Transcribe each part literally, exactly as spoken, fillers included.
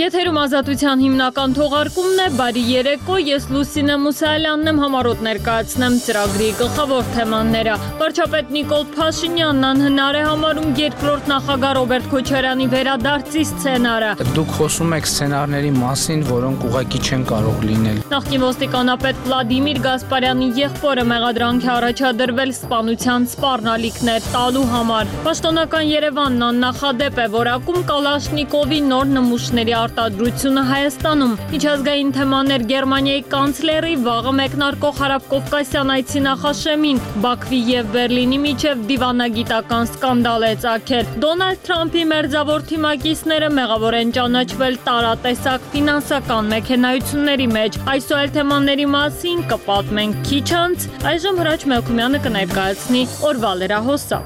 Եթերում ազատության հիմնական թողարկումն է, բարի երեկո, ես Լուսինե Մուսայելյանն եմ, համառոտ ներկայացնեմ ծրագրի գլխավոր թեմաները։ Վարչապետ Նիկոլ Փաշինյանն անհնար է համարում երկրորդ նախագահ Ռոբերտ Քոչարյանի վերադարձի սցենարը։ Դուք խոսում եք սցենարների մասին, որոնք ուղղակի չեն կարող լինել։ Նախկին ոստիկանապետ Վլադիմիր Գասպարյանի եղբորը մեղադրանք է առաջադրվել սպանության սպառնալիքներ տալու համար։ Պաշտոնական Երևանն աննախադեպ է որակում Կալաշնիկովի նոր նմուշների արտադրությունը Հայաստանում։ Միջազգային թեմաներ Գերմանիայի կանցլերի վաղը մեկնարկող Հարավկովկասյան այցի նախաշեմին Բաքվի եւ Բերլինի միջև դիվանագիտական սկանդալ է ծագել։ Դոնալդ Թրամփի մերձավոր թիմակիցները մեղավոր են ճանաչվել տարատեսակ ֆինանսական մեքենայությունների մեջ։ Այսօր թեմաների մասին կպատմենք քիչ անց, այժմ Հրաչ Մելքումյանը կներկայացնի օրվա լրահոսը։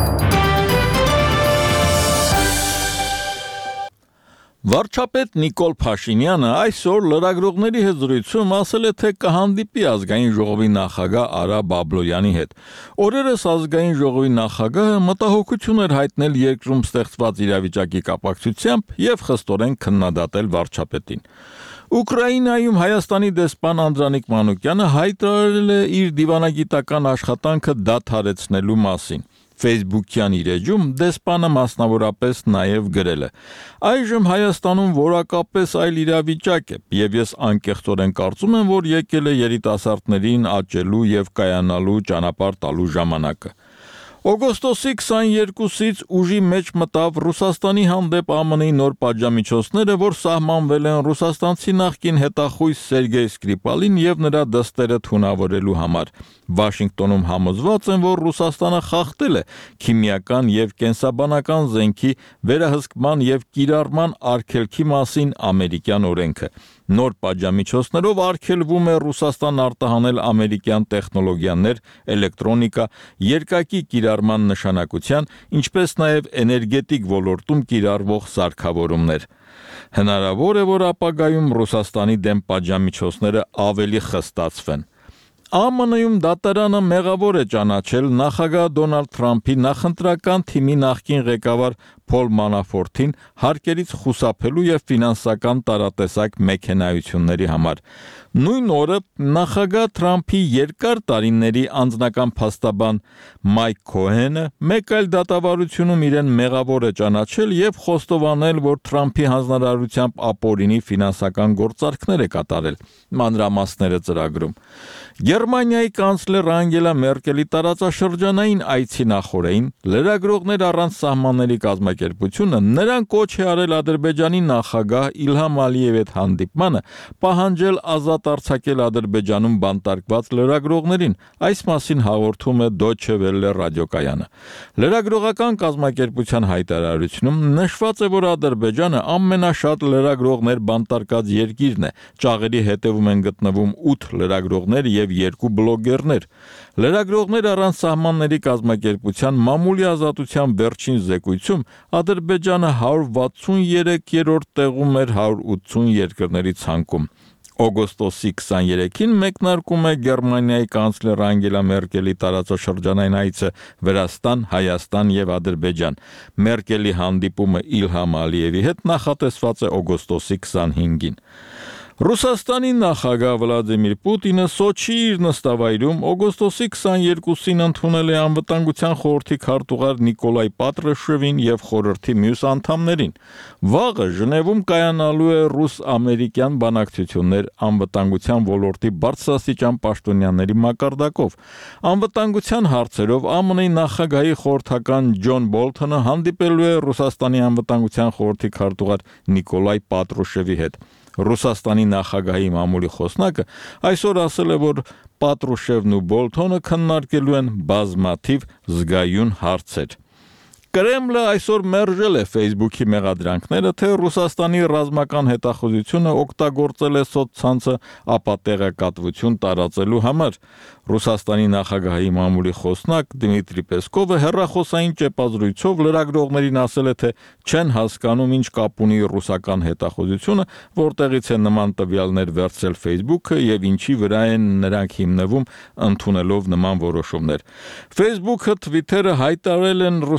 Վարչապետ Նիկոլ Փաշինյանը այսօր լրագրողների հետ զրույցում ասել է, թե կհանդիպի ազգային ժողովի նախագահ Արա Բաբլոյանի հետ։ Օրերս ազգային ժողովի նախագահը մտահոգություն էր հայտնել երկրում ստեղծված իրավիճակի կապակցությամբ եւ խստորեն քննադատել վարչապետին։ Ուկրաինայում Հայաստանի դեսպան Անդրանիկ Մանուկյանը հայտարարել է իր դիվանագիտական աշխատանքը դադարեցնելու մասին։ Facebook-յան իր էջում դեսպանը մասնավորապես նաև գրել է. Այժմ Հայաստանում որակապես այլ իրավիճակ է, եւ ես անկեղծորեն կարծում եմ, որ եկել է երիտասարդներին աճելու եւ կայանալու ճանապարհ տալու ժամանակը։ Օգոստոսի քսաներկուսից ուժի մեջ մտավ Ռուսաստանի հանդեպ Α M N-ի նոր պատժամիջոցները, որ սահմանվել են ռուսաստանցի նախկին հետախույզ Սերգեյ Սկրիպալին եւ նրա դստերը թունավորելու համար։ Վաշինգտոնում համոզված են, որ Ռուսաստանը խախտել է քիմիական եւ կենսաբանական զենքի վերահսկման եւ կիրառման արգելքի մասին ամերիկյան օրենքը։ Նոր պատժամիջոցներով արգելվում է Ռուսաստան արտահանել ամերիկյան տեխնոլոգիաներ, էլեկտրոնիկա, երկակի կիրառման նշանակության, ինչպես նաև էներգետիկ ոլորտում կիրառվող սարքավորումներ։ Հնարավոր է, որ ապագայում Ռուսաստանի դեմ պատժամիջոցները ավելի խստացվեն։ Α M N-ում դատարանը մեղավոր է ճանաչել նախագահ Դոնալդ Թրամփի նախընտրական թիմի նախկին ղեկավար Փոլ Մանաֆորտին հարկերից խուսափելու եւ ֆինանսական տարատեսակ մեքենայությունների համար։ Նույն օրը նախագահ Թրամփի երկար տարիների անձնական փաստաբան Մայք Քոհենը մեկ այլ դատավարությունում իրեն մեղավոր է ճանաչել եւ խոստովանել, որ Թրամփի հանձնարարությամբ ապօրինի ֆինանսական գործարքներ է կատարել։ Մանրամասները ծրագրում։ Գերմանիայի կանցլեր Անգելա Մերկելի տարածաշրջանային այցի նախօրեին լրագրողներ առանց սահմանների կազմակերպությունը նրան կոչ է արել Ադրբեջանի նախագահ Իլհամ Ալիևի հետ հանդիպմանը պահանջել ազատ արձակել Ադրբեջանում բանտարկված լրագրողներին։ Այս մասին հաղորդում է Deutsche Welle ռադիոկայանը։ Լրագրողական կազմակերպության հայտարարությունում նշված է, որ Ադրբեջանը ամենաշատ լրագրողներ բանտարկած երկիրն է։ Ճաղերի հետևում են գտնվում ութ լրագրողներ եւ երկու բլոգերներ։ Լրագրողներ առանց սահմանների կազմակերպության մամուլի ազատության վերջին զեկույցում Ադրբեջանը հարյուր վաթսուններորդ տեղում էր հարյուր ութսուն երկրների ցանկում։ Օգոստոսի քսաներեքին մեկնարկում է Գերմանիայի կանցլեր Անգելա Մերկելի տարածաշրջանային այցը Վրաստան, Հայաստան եւ Ադրբեջան։ Մերկելի հանդիպումը Իլհամ Ալիևի հետ նախատեսված է օգոստոսի քսանհինգին։ Ռուսաստանի նախագահ Վլադիմիր Պուտինը Սոչիի իր նստավայրում օգոստոսի քսաներկուսին ընդունել է անվտանգության խորհրդի քարտուղար Նիկոլայ Պատրուշևին եւ խորհրդի մյուս անդամներին։ Վաղը Ժնևում կայանալու է ռուս-ամերիկյան բանակցություններ անվտանգության ոլորտի բարձրաստիճան պաշտոնյաների մակարդակով։ Անվտանգության հարցերով Α M N-ի նախագահի խորհրդական Ջոն Բոլթոնը հանդիպելու է Ռուսաստանի անվտանգության խորհրդի քարտուղար Նիկոլայ Պատրուշևի հետ։ Ռուսաստանի նախագահի մամուլի խոսնակը այսօր ասել է, որ Պատրուշևն ու Բոլթոնը քննարկելու են բազմաթիվ զգայուն հարցեր։ Կրեմլը այսօր մերժել է Facebook-ի մեղադրանքները, թե Ռուսաստանի ռազմական հետախուզությունը օգտագործել է սոցցանցը ապատեղեկատվություն տարածելու համար։ Ռուսաստանի նախագահի մամուլի խոսնակ Դմիտրի Պեսկովը հեռախոսային ճեպազրույցով լրագրողներին ասել է, թե չեն հասկանում ինչ կապ ունի ռուսական հետախուզությունը, որտեղից է նման տվյալներ վերցրել Facebook-ը եւ ինչի վրա են նրանք հիմնվում ընդունելով նման որոշումներ։ Facebook-ը, Twitter-ը հայտարարել են Ռուսաստանի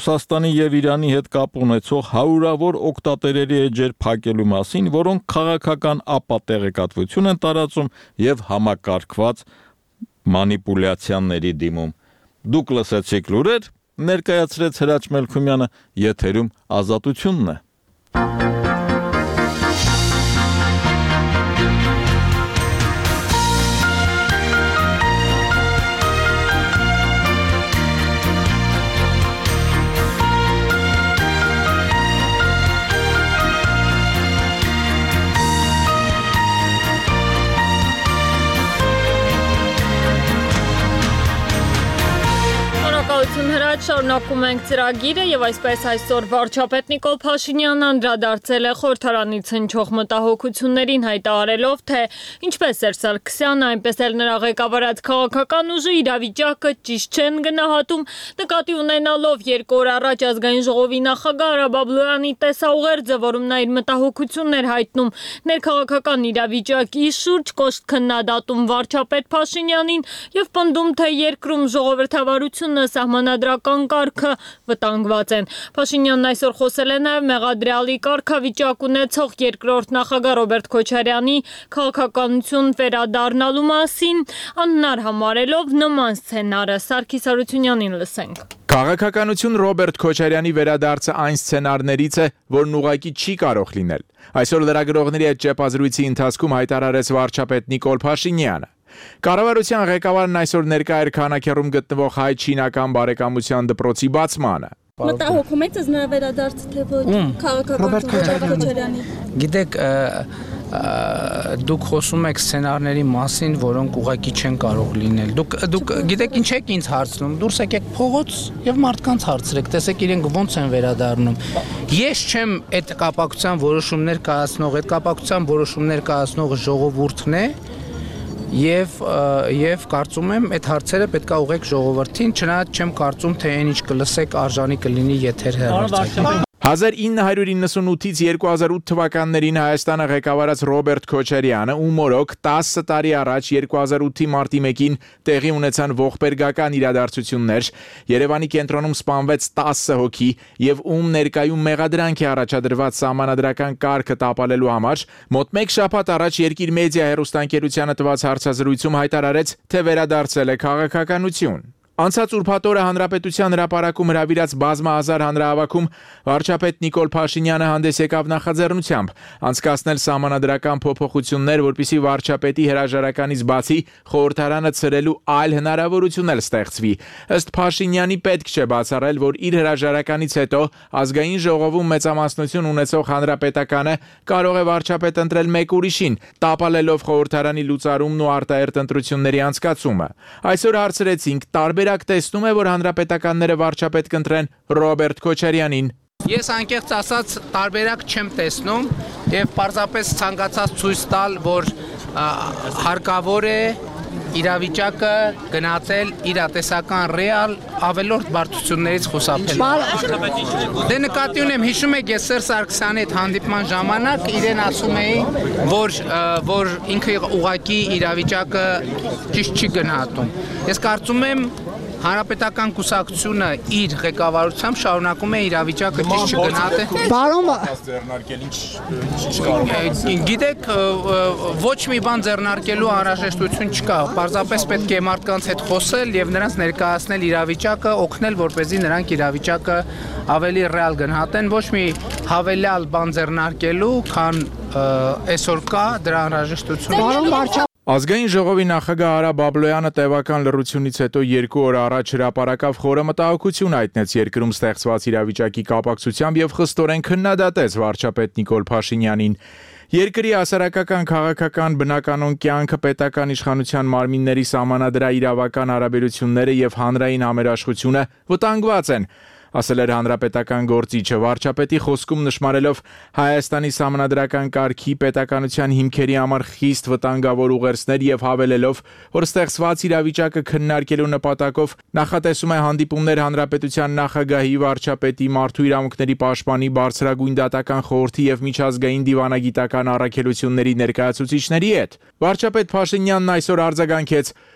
Հայաստանի եւ Իրանի հետ կապ ունեցող հարյուրավոր օգտատերերի էջեր փակելու մասին, որոնք քաղաքական ապատեղեկատվություն են տարածում եւ համակարգված մանիպուլյացիաների դիմում։ Դուք լսեցիք լուրեր, ներկայացրեց Հրաչ Մելքումյանը, եթերում Ազատությունն է։ Հրաչ շարունակում ենք ծրագիրը եւ այսպես այսօր վարչապետ Նիկոլ Փաշինյանն անդրադարձել է խորհրդարանից հնչող մտահոգություններին, հայտարարելով, թե ինչպես էր Սարգսյանը, այնպես էլ նրա ղեկավարած քաղաքական ուժը իրավիճակը ճիշտ չեն գնահատում, նկատի ունենալով երկու օր առաջ ազգային ժողովի նախագահ Արա Բաբլոյանի տեսաուղերձը, որում նա իր մտահոգություններ հայտնում ներքաղաքական իրավիճակի շուրջ, կոշտ քննադատում վարչապետ Փաշինյանին եւ պնդում, թե երկրում ժողովրդավարությունը սահմանադրական կարգը վտանգված են։ Փաշինյանն այսօր խոսել է նաև մեղադրյալի կարգավիճակ ունեցող երկրորդ նախագահ Ռոբերտ Քոչարյանի քաղաքականություն վերադառնալու մասին, անհնար համարելով նման սցենարը։ Սարգիս Հարությունյանին լսենք։ Քաղաքականություն Ռոբերտ Քոչարյանի վերադարձը այն սցենարներից է, որն ուղղակի չի կարող լինել։ Այսօր լրագրողների հետ ճեպազրույցի ընթացքում հայտարարեց վարչապետ Նիկոլ Փաշինյանը։ Կառավարության ղեկավարն այսօր ներկա էր Քանաքեռում գտնվող հայ-չինական բարեկամության դպրոցի բացմանը։ Մտահոգում եք նրա վերադարձը, թե ոչ քաղաքական Քոչարյանի։ Գիտեք, դուք խոսում եք սցենարների մասին, որոնք ուղղակի չեն կարող լինել։ Դուք դուք գիտեք ինչ եք ինձ հարցնում, դուրս եկեք փողոց եւ մարդկանց հարցրեք, տեսեք իրենք ոնց են վերադառնում։ Ես չեմ այդ կապակցության որոշումներ կայացնող, այդ կապակցության որոշումներ կայացնող ժողովուրդն է։ Եվ եւ կարծում եմ այդ հարցերը պետք է ուղղեք ժողովրդին, չնայած չեմ կարծում, թե այն ինչ կլսեք արժանի կլինի եթեր հեռարձակի։ հազար ինը հարյուր իննսունութից երկու հազար ութ թվականներին Հայաստանը ղեկավարած Ռոբերտ Քոչարյանը ու մորոք տասը տարի առաջ երկու հազար ութի մարտի մեկին տեղի ունեցան ողբերգական իրադարձություններ, Երևանի կենտրոնում սպանվեց տասը հոգի եւ ում ներկայում մեղադրանք է առաջադրված սահմանադրական կարգը տապալելու համար, մոտ մեկ շաբաթ առաջ Երկիր մեդիա հեռուստաընկերությանը տված հարցազրույցում հայտարարեց, թե վերադարձել է քաղաքականություն։ Անցած ուրբաթ օրը Հանրապետության հրապարակում հրավիրած բազմահազար հանրահավաքում վարչապետ Նիկոլ Փաշինյանը հանդես եկավ նախաձեռնությամբ անցկացնել սահմանադրական փոփոխություններ, որպեսզի վարչապետի հրաժարականից բացի խորհրդարանը ցրելու այլ հնարավորություն էլ ստեղծվի։ Ըստ Փաշինյանի պետք չէ բացառել, որ իր հրաժարականից հետո ազգային ժողովում մեծամասնություն ունեցող հանրապետականը կարող է վարչապետ ընտրել մեկ ուրիշին, տապալելով խորհրդարանի լուծարումն ու արտահերթ ընտրությունների անցկացումը։ Այսօր հարցրեցինք տարբեր տեսնում է, որ հանրապետականները վարչապետ կընտրեն Ռոբերտ Քոչարյանին։ Ես անկեղծ ասած տարբերակ չեմ տեսնում եւ պարզապես ցանկացած ցույց տալ, որ հարկավոր է իրավիճակը գնացել իրատեսական ռեալ ավելորդ բարդություններից խուսափել։ Դե նկատի ունեմ, հիշում եք, ես Սերժ Սարգսյանի հետ հանդիպման ժամանակ իրեն ասում էի, որ որ ինքը ուղղակի իրավիճակը ճիշտ չի գնահատում։ Ես կարծում եմ Հանրապետական կուսակցությունը իր ղեկավարությամբ շարունակում է իրավիճակը ճիշտ չգնահատել։ Բարոն Գիտեք, ոչ մի բան ձեռնարկելու անհրաժեշտություն չկա։ Պարզապես պետք է մարդկանց հետ խոսել եւ նրանց ներկայացնել իրավիճակը, օգնել, որպեսզի նրանք իրավիճակը ավելի ռեալ գնահատեն, ոչ մի հավելյալ բան ձեռնարկելու, քան այսօր կա դրա անհրաժեշտությունը։ Ազգային ժողովի նախագահ Արա Բաբլոյանը տևական լռությունից հետո երկու օր առաջ հրապարակավ խորը մտահոգություն հայտնեց երկրում ստեղծված իրավիճակի կապակցությամբ եւ խստորեն քննադատեց վարչապետ Նիկոլ Փաշինյանին։ Երկրի հասարակական, քաղաքական, բնականոն կյանքը, պետական իշխանության մարմինների սահմանադրաիրավական հարաբերությունները եւ հանրային համերաշխությունը վտանգված են, ասել էր հանրապետական գործիչը, վարչապետի խոսքում նշмарելով Հայաստանի սահմանադրական կարգի պետականության հիմքերի համար խիստ վտանգավոր ուղերձներ եւ հավելելով, որ ստեղծված իրավիճակը քննարկելու նպատակով նախատեսում է հանդիպումներ հանրապետության նախագահի, վարչապետի, մարդու իրավունքների պաշտպանի, բարձրագույն դատական խորհրդի եւ միջազգային դիվանագիտական առաքելությունների ներկայացուցիչների հետ։ Վարչապետ Փաշինյանն այսօր արձագանքեց,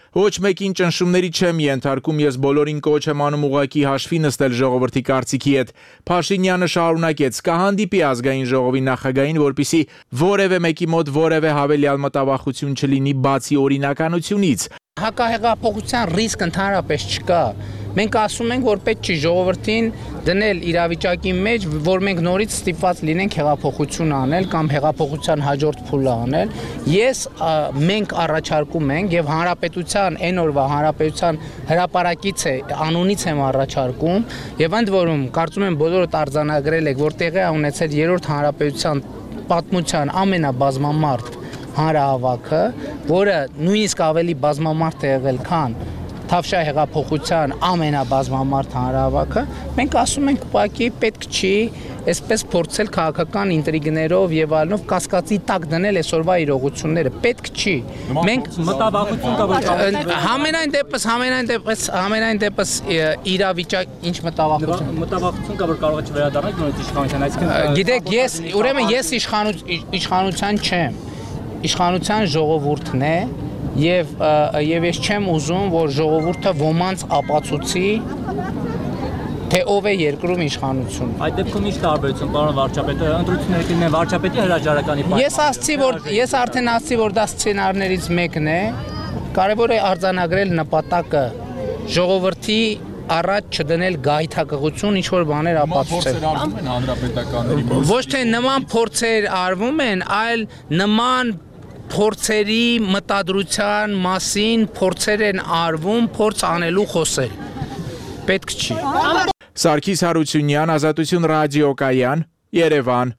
Ոչ մեկին ճնշումների չեմ ենթարկում, ես բոլորին կոչ եմ անում ուղղակի հաշվի նստել ժողովրդի կարծիքի հետ։ Փաշինյանը շարունակեց. կհանդիպի ազգային ժողովի նախագահին, որպեսզի որևէ մեկի մոտ որևէ հավելյալ մտավախություն չլինի բացի օրինականությունից։ Հակահեղափոխության ռիսկ ընդհանրապես չկա։ Մենք ասում ենք, որ պետք չի ժողովրդին դնել իրավիճակի մեջ, որ մենք նորից ստիպված լինենք հեղափոխություն անել կամ հեղափոխության հաջորդ փուլը անել։ Ես մենք առաջարկում ենք եւ հանրապետության այն օրվա հանրապետության հրապարակից է անունից եմ առաջարկում եւ ընդ որում կարծում եմ բոլորդ արձանագրել եք, որ տեղի է ունեցել երրորդ հանրապետության պատմության ամենաբազմամարդ հանրահավաքը, որը նույնիսկ ավելի բազմամարդ է եղել, քան Թավշյա հեղափոխության ամենաբազմամարդ հանրահավաքը, մենք ասում ենք ուղղակի պետք չի այսպես փորձել քաղաքական ինտրիգներով եւ այլնով կասկածի տակ դնել այսօրվա իրողությունները, պետք չի։ Մենք մտավախություն կա, որ համենայն դեպս, համենայն դեպս, համենայն դեպս իրավիճակ, ինչ մտավախություն։ Մտավախություն կա, որ կարող է չվերադառնալ նորից իշխանության, այսինքն Գիտեք, ես ուրեմն ես իշխանության չեմ։ Իշխանության ժողովուրդն է Եվ եւ ես չեմ ուզում, որ ժողովուրդը ոմանց ապացուցի, թե ով է երկրում իշխանություն։ Այդ դեպքում ինչ տարբերություն, պարոն վարչապետ, ընտրությունները կլինեն վարչապետի հրաժարականի պայմանով։ Ես ասացի, որ ես արդեն ասացի, որ դա սցենարներից մեկն է, կարևոր է արձանագրել նպատակը, ժողովրդի առաջ չդնել գայթակղություն, ինչ որ բաներ ապացուցել։ Ոչ թե նման փորձեր արվում են, այլ նման փորձերի մտադրության մասին փորձեր են արվում, փորձ անելու խոսել։ Պետք չի։ Սարգիս Հարությունյան, Ազատություն ռադիոկայան, Երևան։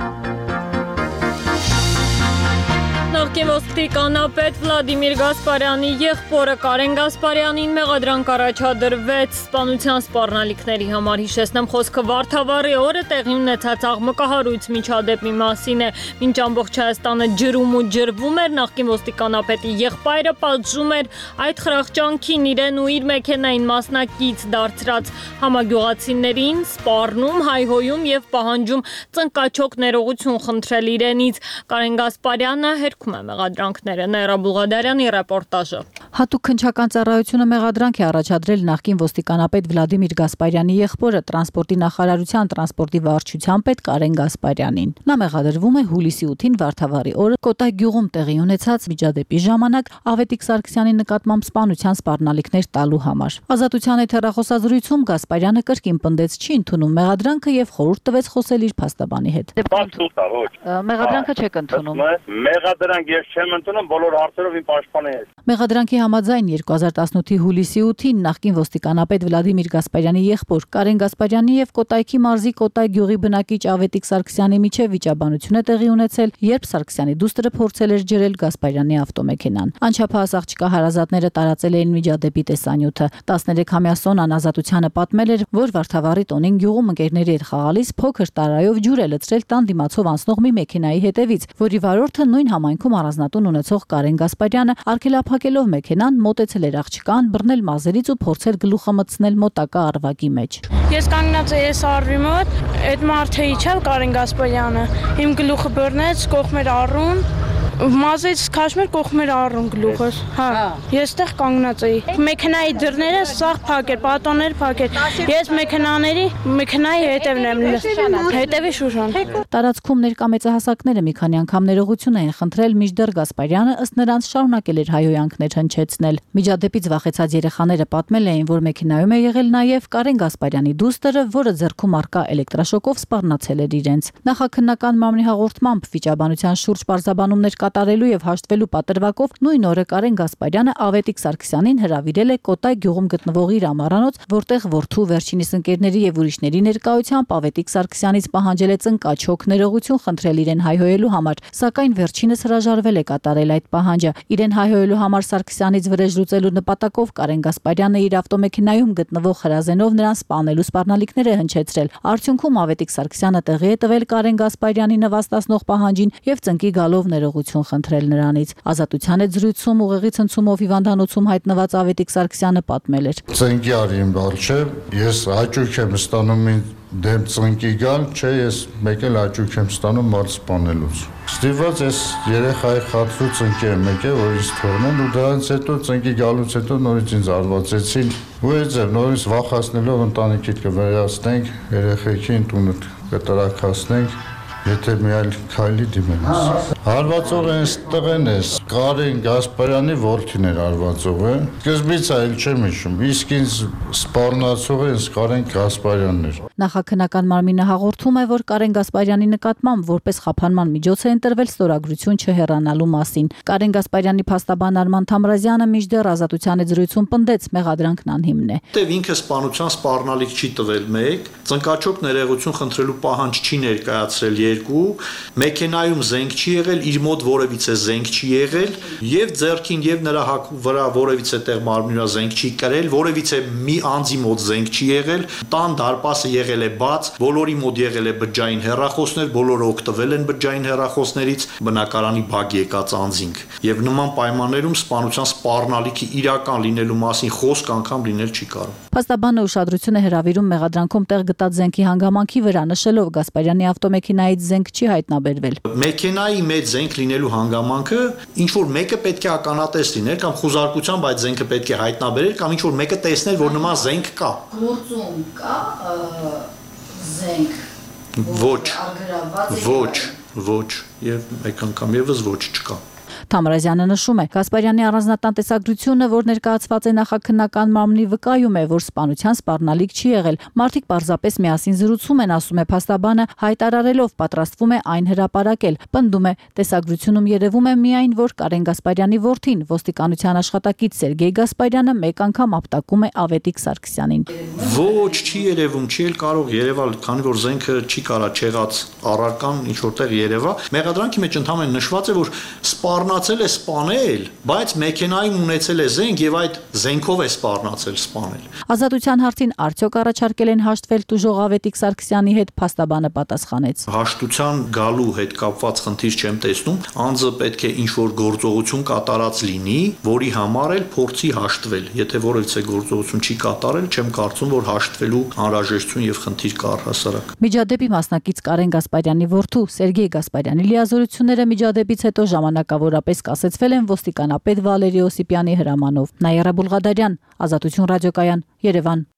Նախկին ոստիկանապետ Վլադիմիր Գասպարյանի եղբորը Կարեն Գասպարյանին մեղադրանք առաջադրվեց սպանության սպառնալիքների համար։ Հիշեցնեմ, խոսքը Վարդավառի օրը տեղի ունեցած աղմկահարույց միջադեպի մասին է։ Մինչ ամբողջ Հայաստանը ջրում ու ջրվում էր, նախկին ոստիկանապետի եղբայրը պատժում էր այդ խրախճանքին իրեն ու իր մեքենային մասնակից դարձրած համագյուղացիներին, սպառնում, հայհոյում եւ պահանջում ծնկաչոք ներողություն խնդրել իրենից։ Կարեն Գասպարյանը հերքում է մեղադրանքները։ Նաիրա Բուղադարյանի ռեպորտաժը։ Հատուկ քննչական ծառայությունը մեղադրանք է առաջադրել նախկին ոստիկանապետ Վլադիմիր Գասպարյանի եղբորը տրանսպորտի նախարարության տրանսպորտի վարչության պետ Կարեն Գասպարյանին։ Նա մեղադրվում է հուլիսի ութին Վարդավառի օրը Կոտայ գյուղում տեղի ունեցած միջադեպի ժամանակ Ավետիք Սարգսյանի նկատմամբ սպանության սպառնալիքներ տալու համար։ Ազատության հետ հեռախոսազրույցում Գասպարյանը կրկին պնդեց չի ընդունում մեղադրանքը եւ խորհուրդ տվեց խոսել իր փաստաբանի հետ։ Մեղադրանքը չեք ընդունում։ Մեղադրանք ես չեմ ընդունում, բոլոր հարցերով իմ պաշտպանի հետ։ Մեղադրանքի համաձայն երկու հազար տասնութի հուլիսի ութին նախկին ոստիկանապետ Վլադիմիր Գասպարյանի եղբոր Կարեն Գասպարյանի եւ Կոտայքի մարզի Կոտայ գյուղի բնակիչ Ավետիք Սարգսյանի միջև վիճաբանություն է տեղի ունեցել, երբ Սարգսյանի դուստրը փորձել էր ջրել Գասպարյանի ավտոմեքենան։ Անչափահաս աղջկա հարազատները տարածել էին միջադեպի տեսանյութը։ տասներեքամյա Սոնան Ազատությանը պատմել էր, որ Վարդավառի տոնին գյուղում ընկերների հետ խաղալիս փոքր տարայով ջուր է լցրել տան դիմացով անցնող մի մեքենայի հետևից, որի վարորդը նույն համայնքում առանձնատուն ունեցող Կարեն Գասպարյանը արգելափակելով մեքենան մոտեցել էր աղջկան, բռնել մազերից ու փորձել գլուխը մտցնել մոտակա արվակի մեջ։ Ես կանգնած էի այս արվի մոտ, այդ մարդը իջավ Կարեն Գասպարյանը, իմ գլուխը բռնեց, կողմեր առուն, մազից քաշում էր կողմեր առուն գլուխս։ Հա, ես այդտեղ կանգնած էի։ Մեքենայի դռները սաղ փակեր, պատոններ փակեր։ Ես մեքենաների, մեքենայի հետևն եմ, հետևի շուշան։ Տարածքում ներկա մեծահասակները մի քանի անգամ ներողություն էին խնդրել, մինչդեռ Գասպարյանը ըստ նրանց շարունակել էր հայհոյանքներ հնչեցնել։ Միջադեպից վախեցած երեխաները պատմել էին, որ մեքենայում է եղել նաև Կարեն Գասպարյանի դուստրը, որը ձեռքում առկա էլեկտրաշոկով սպառնացել էր իրենց։ Նախաքննական մամլի հաղորդմամբ վիճաբանության շուրջ բարձաբանումներ կատարելու եւ հաշտվելու պատրվակով նույն օրը Կարեն Գասպարյանը Ավետիք Սարգսյանին հրավիրել է Կոտայ գյուղում գտնվող իր ամառանոց, որտեղ որդու վերջինիս ընկերների եւ ուրիշների ներկայությամբ Ավետիք Սարգսյանից պահանջել է ծնկաչոք ներողություն խնդրել իրեն հայհոյելու համար, սակայն վերջինս հրաժարվել է կատարել այդ պահանջը։ Իրեն հայհոյելու համար Սարգսյանից վրեժ լուծելու նպատակով Կարեն Գասպարյանը իր ավտոմեքենայում գտնվող հրազենով նրան սպանելու սպառնալիքներ է հնչեցրել։ Արդյունքում Ավետիք Սարգսյանը տեղի է տվել Կարեն Գասպարյանի նվաստացնող պահանջին եւ ծնկի գալով ներողություն ներողություն խնդրել նրանից։ Ազատության հետ զրույցում ուղեղի ցնցումով հիվանդանոցում հայտնված Ավետիք Սարգսյանը պատմել էր. Ծնկի արին բալչե, ես հաճույք եմ ստանում դեմ ծնկի գալ, չէ, ես մեկ էլ հաճույք եմ ստանում մարդ սպանելուց։ Ստիպված ես երեխայի խաթրու ծնկի եմ եկել, որ ինձ թողնեն ու դրանից հետո ծնկի գալուց հետո նորից ինձ արվածեցին ու այդ ձև նորից վախացնելով ընտանիքիդ կվերացնենք, երեխեքին տունը կտրաքացնենք, եթե մի այլ քայլի դիմենաս։ Հարվածողը այս տղեն է, Կարեն Գասպարյանի որդին էր հարվածողը։ Սկզբից այլ չեմ հիշում, իսկ ինձ սպառնացողը ինձ Կարեն Գասպարյանն էր։ Նախաքննական մարմինը հաղորդում է, որ Կարեն Գասպարյանի նկատմամբ որպես խափանման միջոց է ընտրվել ստորագրություն չհեռանալու մասին։ Կարեն Գասպարյանի փաստաբան Արման Թամրազյանը մինչդեռ ազատության հետ զրույցում պնդեց մեղադրանքն անհիմն է։ Դեվ ինքը սպանության սպառնալիք չի տվել մեկ, ծնկաչոք ներողություն խնդրելու պահանջ չի ներկայացրել երկու, մեքենայում զենք չի եղել, իր մոտ որևիցե զենք չի եղել եւ ձեռքին եւ նրա վրա որևիցե տեղ մարմնի վրա զենք չի կրել, որևիցե մի անձի մոտ զենք չի եղել, տան դարպասը եղել է բաց, բոլորի մոտ եղել է բջջային հեռախոսներ, բոլորը օգտվել են բջջային հեռախոսներից, բնակարանի բակ եկած անձինք եւ նման պայմաններում սպանության սպառնալիքի իրական լինելու մասին խոսք անգամ լինել չի կարող։ Փաստաբանը ուշադրություն է հրավիրում մեղադրանքում տեղ գտած զենքի հանգամանքի վրա, նշելով Գասպարյանի ավտոմեքենայից զենք չի հայտնաբերվել։ Մեքենայի մեջ զենք լինելու հանգամանքը ինչ որ մեկը պետք է ականատես լիներ կամ խուզարկությամբ այդ զենքը պետք է հայտնաբերել կամ ինչ որ մեկը տեսներ, որ նման զենք կա։ Գործում կա զենք։ Ոչ։ Ոչ, ոչ, եւ մեկ անգամ եւս ոչ չկա։ Թամրազյանը նշում է, Գասպարյանի առանձնատան տեսագրությունը, որ ներկայացված է նախաքննական մարմնի վկայում է, որ սպանության սպառնալիք չի եղել։ Մարդիկ պարզապես միասին զրուցում են, ասում է փաստաբանը, հայտարարելով պատրաստվում է այն հրապարակել։ Պնդում է, տեսագրությունում երևում է միայն, որ Կարեն Գասպարյանի որդին, ոստիկանության աշխատակից Սերգեյ Գասպարյանը մեկ անգամ ապտակում է Ավետիք Սարգսյանին։ Ոչ, չի երևում, չի էլ կարող երևալ, քանի որ զենքը չի կարա չեղած առարկան ինչ որտեղ երևա։ Մեղադրանքի մեջ ընդհանրեն նշված է, որ սպառնացել է սպանել, բայց մեքենայում ունեցել է զենք եւ այդ զենքով է սպառնացել սպանել։ Ազատության հարցին արդյոք առաջարկել են հաշտվել տուժող Ավետիք Սարգսյանի հետ, փաստաբանը պատասխանեց։ Հաշտության գալու հետ կապված խնդիր չեմ տեսնում, անձը պետք է ինչ որ գործողություն կատարած լինի, որի համար էլ փորձի հաշտվել։ Եթե որևիցե գործողություն չի կատարել, չեմ կարծում, որ հաշտվելու անհրաժեշտություն եւ խնդիր կա առհասարակ։ Միջադեպի մասնակից Կարեն Գասպարյանի որդու Սերգեյ Գասպարյանի լիազորությունները միջադեպից հետո ժամանակավորապես կասեցվել են ոստիկանապետ Վալերի Օսիպյանի հրամանով։ Նաիրա Բուլղադարյան, Ազատություն ռադիոկայան, Երևան։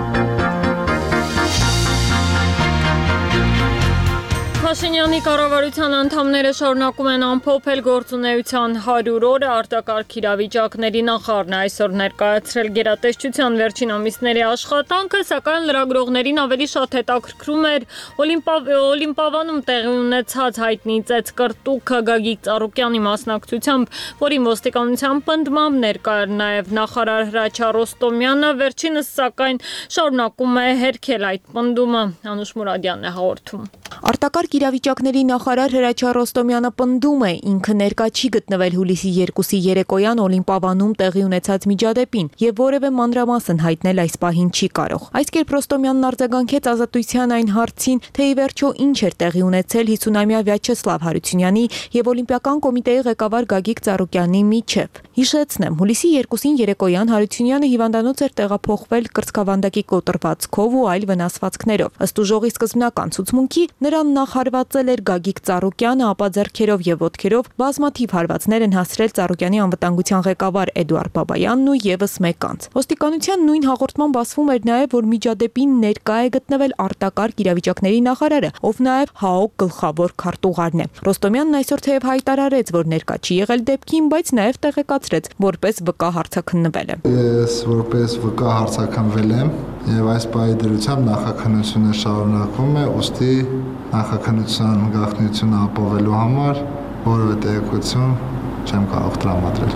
Փաշինյանի կառավարության անդամները շարունակում են ամփոփել գործունեության հարյուր օրը արտակարգ իրավիճակների նախարարն այսօր ներկայացրել գերատեսչության վերջին ամիսների աշխատանքը, սակայն լրագրողներին ավելի շատ հետաքրքրում էր Օլիմպիադանում տեղի ունեցած հայտնի ծեծկրտուքը Գագիկ Ծառուկյանի մասնակցությամբ, որին ոստիկանության պնդմամբ ներկա էր նաև նախարար Հրաչյա Ռոստոմյանը, վերջինս սակայն շարունակում է հերքել այդ պնդումը։ Անուշ Մուրադյանն է հաղորդում։ Արտակարգ իրավիճակների նախարար Հրաչյա Ռոստոմյանը պնդում է, ինքը ներկա չի գտնվել հուլիսի երկուսի երեկոյան Օլիմպիադանում տեղի ունեցած միջադեպին եւ որևէ մանրամասն հայտնել այս պահին չի կարող։ Այս կերպ Ռոստոմյանն արձագանքեց Ազատության այն հարցին, թե ի վերջո ինչ էր տեղի ունեցել հիսունամյա Վյաչեսլավ Հարությունյանի եւ Օլիմպիական կոմիտեի ղեկավար Գագիկ Ծառուկյանի միջև։ Հիշեցնեմ, հուլիսի երկուսին երեկոյան Հարությունյանը հիվանդանոց էր տեղափոխվել կրծքավանդակի կոտրվածքով ու այլ վնասվածքներով։ Ըստ ուժողի սկզբնական ցուցմունքի նրան նախարվածել էր Գագիկ Ծառուկյանը, ապա ձեռքերով եւ ոտքերով բազմաթիվ հարվածներ են հասցրել Ծառուկյանի անվտանգության ղեկավար Էդուարդ Բաբայանն ու եւս մեկ անձ։ Ոստիկանության նույն հաղորդմամբ ասվում էր նաեւ, որ միջադեպին ներկա է գտնվել արտակարգ իրավիճակների նախարարը, ով նաեւ ՀԱՕԿ գլխավոր քարտուղարն է։ Ռոստոմյանն այսօր թեև հայտարարեց, որ ներկա չի եղել դեպքին, բայց նաեւ տեղեկացրեց, որպես վկա հարցաքննվել է։ Ես որպես վկա հարցաքննվել եմ եւ այս պահի դրությամբ նախաքննությունը շարունակվում է, ուստի նախաքննության գաղտնիությունը ապավելու համար որևէ տեղեկություն չեմ կարող տրամադրել։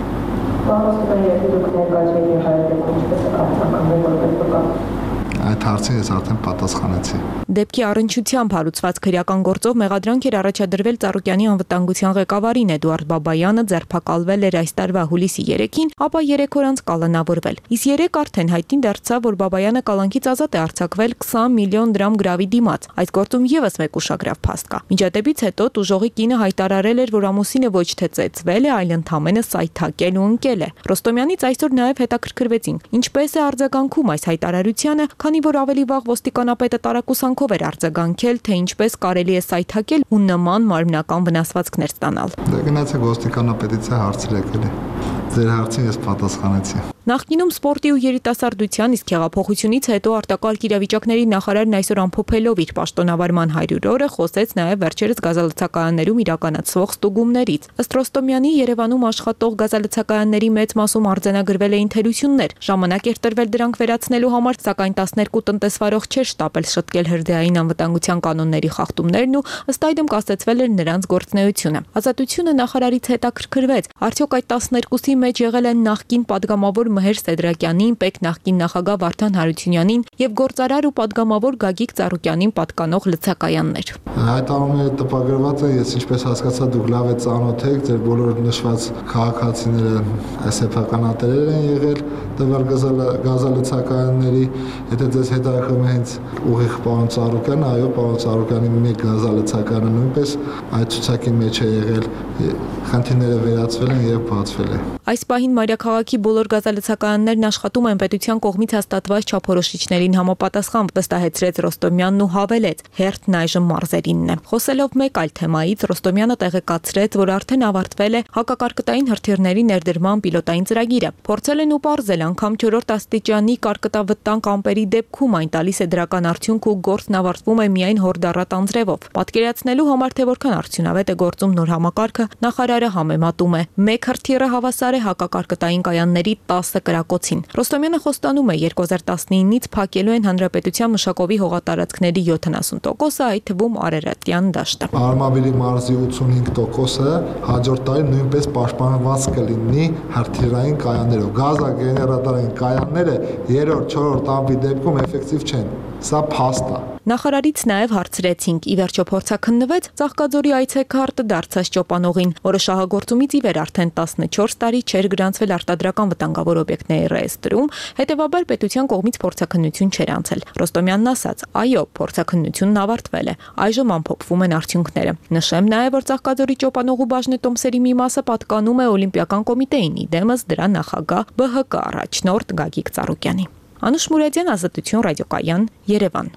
այդ հարցին ես արդեն պատասխանեցի։ Դեպքի առնչությամբ հարուցված քրեական գործով մեղադրանք էր առաջադրվել Ծառուկյանի անվտանգության ղեկավարին Էդուարդ Բաբայանը, ձերբակալվել էր այս տարվա հուլիսի երեքին, ապա երեք օր անց կալանավորվել։ Իսկ երեք արդեն հայտնի դարձավ, որ Բաբայանը կալանքից ազատ է արձակվել քսան միլիոն դրամ գրավի դիմաց։ Այս գործում եւս մեկ ուշագրավ փաստ կա։ Միջադեպից հետո տուժողի կինը հայտարարել էր, որ ամուսինը ոչ թե ծեծվել է, այլ ընդհանրապես սայթակել ու ընկել է։ Ռոստոմյանից այսօր նաեւ հետաքրքրվեցինք, ինչպես է արձագանքում այս հայտարարությանը, քանի որ ավելի վաղ ոստիկանապետը տարակուսանքով էր արձագանքել, թե ինչպես կարելի է սայթակել ու նման մարմնական վնասվածքներ ստանալ։ Դե գնացեք ոստիկանապետից է հարցրեք էլի։ Ձեր հարցին ես պատասխանեցի։ Նախկինում սպորտի ու երիտասարդության, իսկ հեղափոխությունից հետո արտակարգ իրավիճակների նախարարն այսօր ամփոփելով իր պաշտոնավարման հարյուր օրը խոսեց նաև վերջերս գազալցակայաններում իրականացվող ստուգումներից։ Ըստ Ռոստոմյանի, Երևանում աշխատող գազալցակայանների մեծ մասում արձանագրվել էին թերություններ։ Ժամանակ էր տրվել դրանք վերացնելու համար, սակայն տասներկու տնտեսվարող չէր շտապել շտկել հրդեհային անվտանգության կանոնների խախտումներն ու ըստ այդմ կասեցվել էր նրանց գործունեությունը։ Ազատությունը նախարարից հետաքրքրվեց, արդյոք այդ տասներկուսի մեջ եղել են նախկին падգամավոր Մհեր Սեդրակյանին, Պեկ նախկին նախագահ Վարդան Հարությունյանին եւ գործարար ու падգամավոր Գագիկ Ծառուկյանին պատկանող լցակայաններ։ Հայտարարումները տպագրված են, ես ինչպես հասկացա, դուք լավ եք ծանոթ եք, ձեր բոլոր նշված քաղաքացիները սեփականատերեր են եղել տվյալ գազալցակայանների, եթե ձեզ հետաքրքրում է հենց ուղիղ պարոն Ծառուկյանը, այո, պարոն Ծառուկյանի մեկ գազալցակայանը նույնպես այդ ցուցակի մեջ է եղել, խնդիրները վերացվել են եւ բացվել է։ Այս պահին Մարիաքաղաքի բոլոր գազալցակայաններն աշխատում են պետության կողմից հաստատված չափորոշիչներին համապատասխան, վստահեցրեց Ռոստոմյանն ու հավելեց, հերթն այժմ մարզերինն է։ Խոսելով մեկ այլ թեմայից, Ռոստոմյանը տեղեկացրեց, որ արդեն ավարտվել է հակակարկտային հրթիռների ներդրման պիլոտային ծրագիրը։ Փորձել են ու պարզել անգամ չորրորդ աստիճանի կարկտավտանգ ամպերի դեպքում այն տալիս է դրական արդյունք ու գործն ավարտվում է միայն հորդառատ անձրևով։ Պատկերացնելու համար, թե որքան արդյունավետ է գործում նոր համակարգը, նախարարը համեմատում է. մեկ հրթիռը հավասար է հակակարկտային կայանների տասը կրակոցին։ Ռոստոմյանը խոստանում է երկու հազար տասնինից փակելու են հանրապետության մշակովի հողատարածքների յոթանասուն տոկոսը, այդ թվում Արարատյան դաշտը։ Արմավիրի մարզի ութսունհինգ տոկոսը հաջորդ տարի նույնպես պաշտպանված կլինի հրթիռային կայաններով։ Գազագեներատորային կայանները երրորդ, չորրորդ ամպի դեպքում էֆեկտիվ չեն։ Սա փաստ է։ Նախարարից նաև հարցրեցինք, ի վերջո փորձաքննվեց Ծաղկաձորի այցեքարտը դարձած Ճոպանողին, որը շահագործումից ի վեր արդեն տասնչորս տարի չէր գրանցվել արտադրական վտանգավոր օբյեկտների ռեեստրում, հետևաբար պետության կողմից փորձաքննություն չէր անցել։ Ռոստոմյանն ասաց. այո, փորձաքննությունն ավարտվել է, այժմ ամփոփվում են արդյունքները։ Նշեմ նաև, որ Ծաղկաձորի Ճոպանողու բաժնետոմսերի մի մասը պատկանում է Օլիմպիական կոմիտեին, իդեմս դրա նախագահ Բ Հ Կ առաջնորդ Գագիկ Ծառուկյանի։ Անուշ Մուրադյան, Ազատություն ռադիոկայան, Երևան։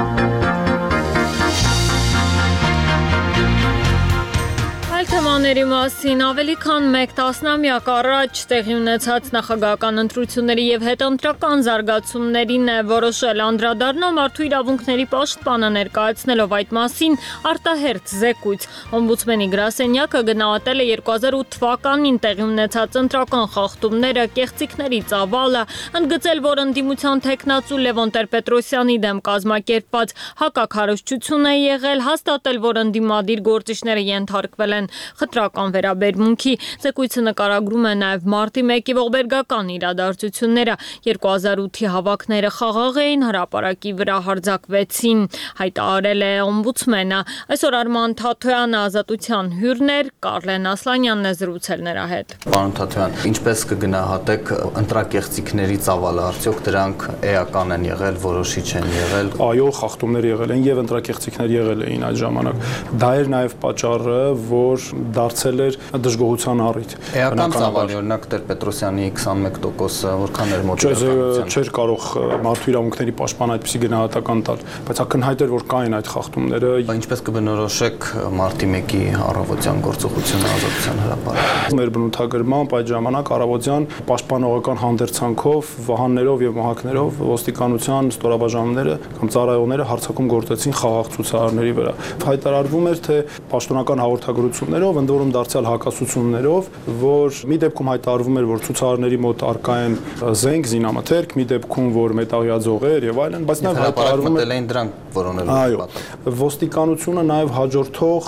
Թեմաների մասին ավելի քան մեկ տասնամյակ առաջ տեղի ունեցած նախագահական ընտրությունների եւ հետընտրական զարգացումներին է որոշել անդրադառնալ մարդու իրավունքների պաշտպանը ներկայացնելով այդ մասին արտահերթ զեկույց։ Օմբուդսմենի գրասենյակը գնահատել է երկու հազար ութ թվականին տեղի ունեցած ընտրական խախտումները, կեղծիքների ծավալը, ընդգծել, որ ընդդիմության թեկնածու Լևոն Տեր-Պետրոսյանի դեմ կազմակերպված հակաքարոզչություն է եղել, հաստատել, որ ընդդիմադիր գործիչները ենթարկվել են խտրական վերաբերմունքի։ Զեկույցը նկարագրում է նաև մարտի մեկի ողբերգական իրադարձությունները։ երկու հազար ութի հավաքները խաղաղ էին, հրապարակի վրա հարձակվեցին, հայտարարել է օմբուդսմենը։ Այսօր Արման Թաթոյանը Ազատության հյուրն էր, Կարլեն Ասլանյանն է զրուցել նրա հետ։ Պարոն Թաթոյան, ինչպես կգնահատեք ընտրակեղծիքների ծավալը, արդյոք դրանք էական են եղել, որոշիչ են եղել։ Այո, խախտումներ եղել են եւ ընտրակեղծիքներ եղել էին այդ ժամանակ։ Դա էր նաև պատճառը, որ դարձել էր դժգոհության առիթ։ Էական ծավալի, օրինակ Տեր-Պետրոսյանի քսանմեկ տոկոսը որքան էր մոտիվացիան։ Չէր կարող մարդու իրավունքների պաշտպան այդպիսի գնահատական տալ, բայց ակնհայտ էր, որ կային այդ խախտումները։ Ինչպես կբնորոշեք մարտի մեկի առավոտյան գործողությունը Ազատության հրապարակում։ Մեր բնութագրմամբ այդ ժամանակ առավոտյան պաշտպանողական հանդերձանքով, վահաններով եւ մահակներով ոստիկանության ստորաբաժանումները կամ ծառայողները հարձակում գործեցին խաղաղ ցուցարարների վրա։ Հայտարարվում էր, թե պաշտոնական հաղորդագրություններով, ընդ որում դարձյալ հակասություններով, որ մի դեպքում հայտարարվում էր, որ ցուցարարների մոտ արկա են զենք, զինամթերք, մի դեպքում որ մետաղյա ձողեր եւ այլն, բայց նաեւ հայտարարվում էր դրանք որոնելու Այո, ոստիկանությունը նաև հաջորդող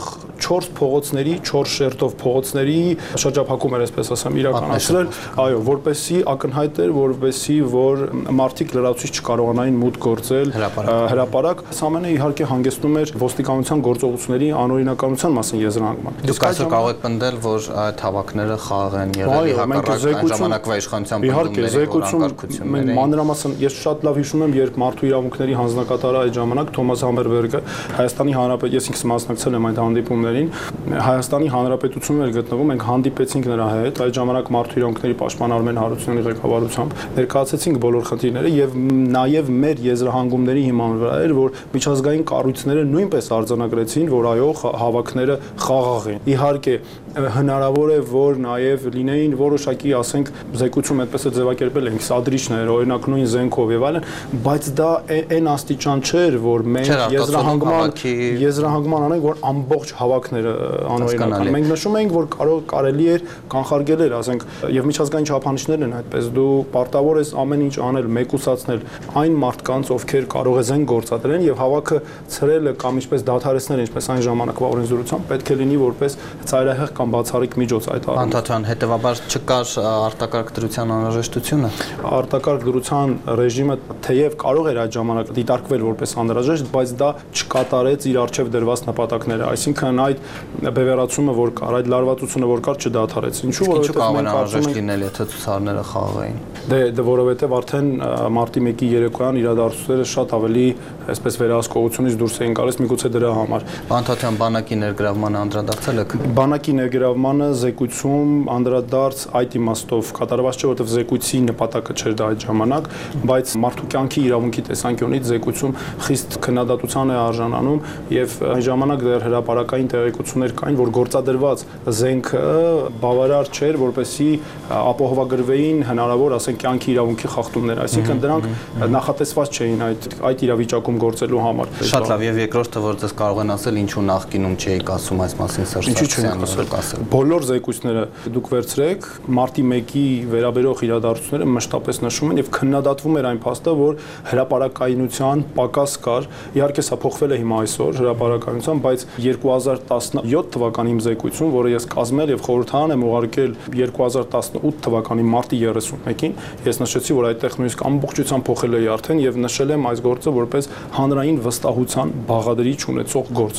չորս փողոցների, չորս շերտով փողոցների շրջափակում էր, այսպես ասեմ, իրականացրել, այո, որպեսզի ակնհայտ էր, որպեսզի որ մարդիկ լրացուցիչ չկարողանային մուտք գործել հրապարակ, սա ամենը իհարկե հանգեցնում էր ոստիկանության գործողությունների անօրինականության մասին եզրահանգման։ Դուք այսօր կարող եք պնդել, որ այդ հավաքները խաղաղ են եղել հակառակ այն ժամանակվա իշխանության բնդումների օրանկարգությունների։ Մենք մանրամասն ես շատ լավ հիշում եմ, երբ մարդու իրավունքների հանձնակատարը այդ ժամանակ Թոմաս Համբերգը Հայաստանի Հանրապետ, ես ինքս մասնակցել եմ այդ հանդիպումներին, Հայաստանի Հանրապետությունում էր գտնվում, մենք հանդիպեցինք նրա հետ, այդ ժամանակ մարդու իրավունքների պաշտպան Արմեն Հարությունյանի ղեկավարությամբ ներկայացեցինք բոլոր խնդիրները եւ նաեւ մեր եզրահանգումների հիման վրա էր, որ միջազգային կառույցները նույնպես արձանագրեցին, որ այո, հավաքները խաղաղ են։ Իհարկե հնարավոր է, որ նաեւ լինեին որոշակի, ասենք, զեկուցում այդպես է ձևակերպել ենք, սադրիչներ, օրինակ նույն զենքով եւ այլն, բայց դա այն աստիճան չէր, որ մենք եզրահանգման եզրահանգման անենք, որ ամբողջ հավաքները անօրինական։ Մենք նշում էինք, որ կարող կարելի էր կանխարգելել, ասենք, եւ միջազգային չափանիշներն են այդպես, դու պարտավոր ես ամեն ինչ անել, մեկուսացնել այն մարդկանց, ովքեր կարող է զենք գործադրեն եւ հավաքը ցրելը կամ ինչպես դադարեցնել, ինչպես այն ժամանակվա օրենսդրությամբ պետք է լինի որպես ծայրահեղ կամ բացառիկ միջոց այդ առումով։ Անդրադառն հետեւաբար չկար արտակարգ դրության անհրաժեշտությունը։ Արտակարգ դրության ռեժիմը թեև կարող էր այդ ժամանակ դիտարկվել որպես անհրաժեշտ, բայց դա չկատարեց իր արժեվ դրված նպատակները, այսինքն այդ բևեռացումը, որ կար, այդ լարվածությունը, որ կար, չդադարեց։ Ինչու՞ որովհետեւ մենք կարծում ենք լինել, եթե ցուցարները խաղաղ էին։ Դե դե որովհետեւ արդեն մարտի մեկի երեկոյան իրադարձությունները շատ ավելի այսպես վերահսկողությունից դուրս էին գալիս, միգուցե դրա համար։ Բանթաթյան բանակի ներգրավմանը անդրադարձել եք։ Բանակի ներգրավմանը զեկույցում անդրադարձ այդ իմաստով կատարված չէ, որովհետև զեկույցի նպատակը չէր դա այդ ժամանակ, բայց մարդու կյանքի իրավունքի տեսանկյունից զեկույցում խիստ քննադատության է արժանանում եւ այն ժամանակ դեռ հրապարակային տեղեկություններ կային, որ գործադրված զենքը բավարար չէր, որպեսզի ապահովագրվեին հնարավոր, ասենք, կյանքի իրավունքի խախտումներ, այսինքն դրանք նախատեսված չէին այդ այդ իրավիճակում գործելու համար։ Շատ լավ, եւ երկրորդը, որ դες կարող են ասել, ինչու նախկինում չէիք ասում այս մասին Սերժ։ Բոլոր զեկույցները դուք վերցրեք, մարտի մեկի վերաբերող իրադարձությունները մշտապես նշում են եւ քննադատվում էր այն փաստը, որ հրապարակայնության պակաս կար։ Իհարկե սա փոխվել է հիմա այսօր հրապարակայնության, բայց երկու հազար տասնյոթ թվականի զեկույցում, որը ես կազմել եւ խորհրդարան եմ ուղարկել երկու հազար տասնութ թվականի մարտի երեսունմեկին, ես նշեցի, որ այդտեղ նույնիսկ ամբողջությամբ փոխել էի արդեն եւ նշել եմ այս գործը որպես հանրային վստահության բաղադրիչ ունեցող գործ։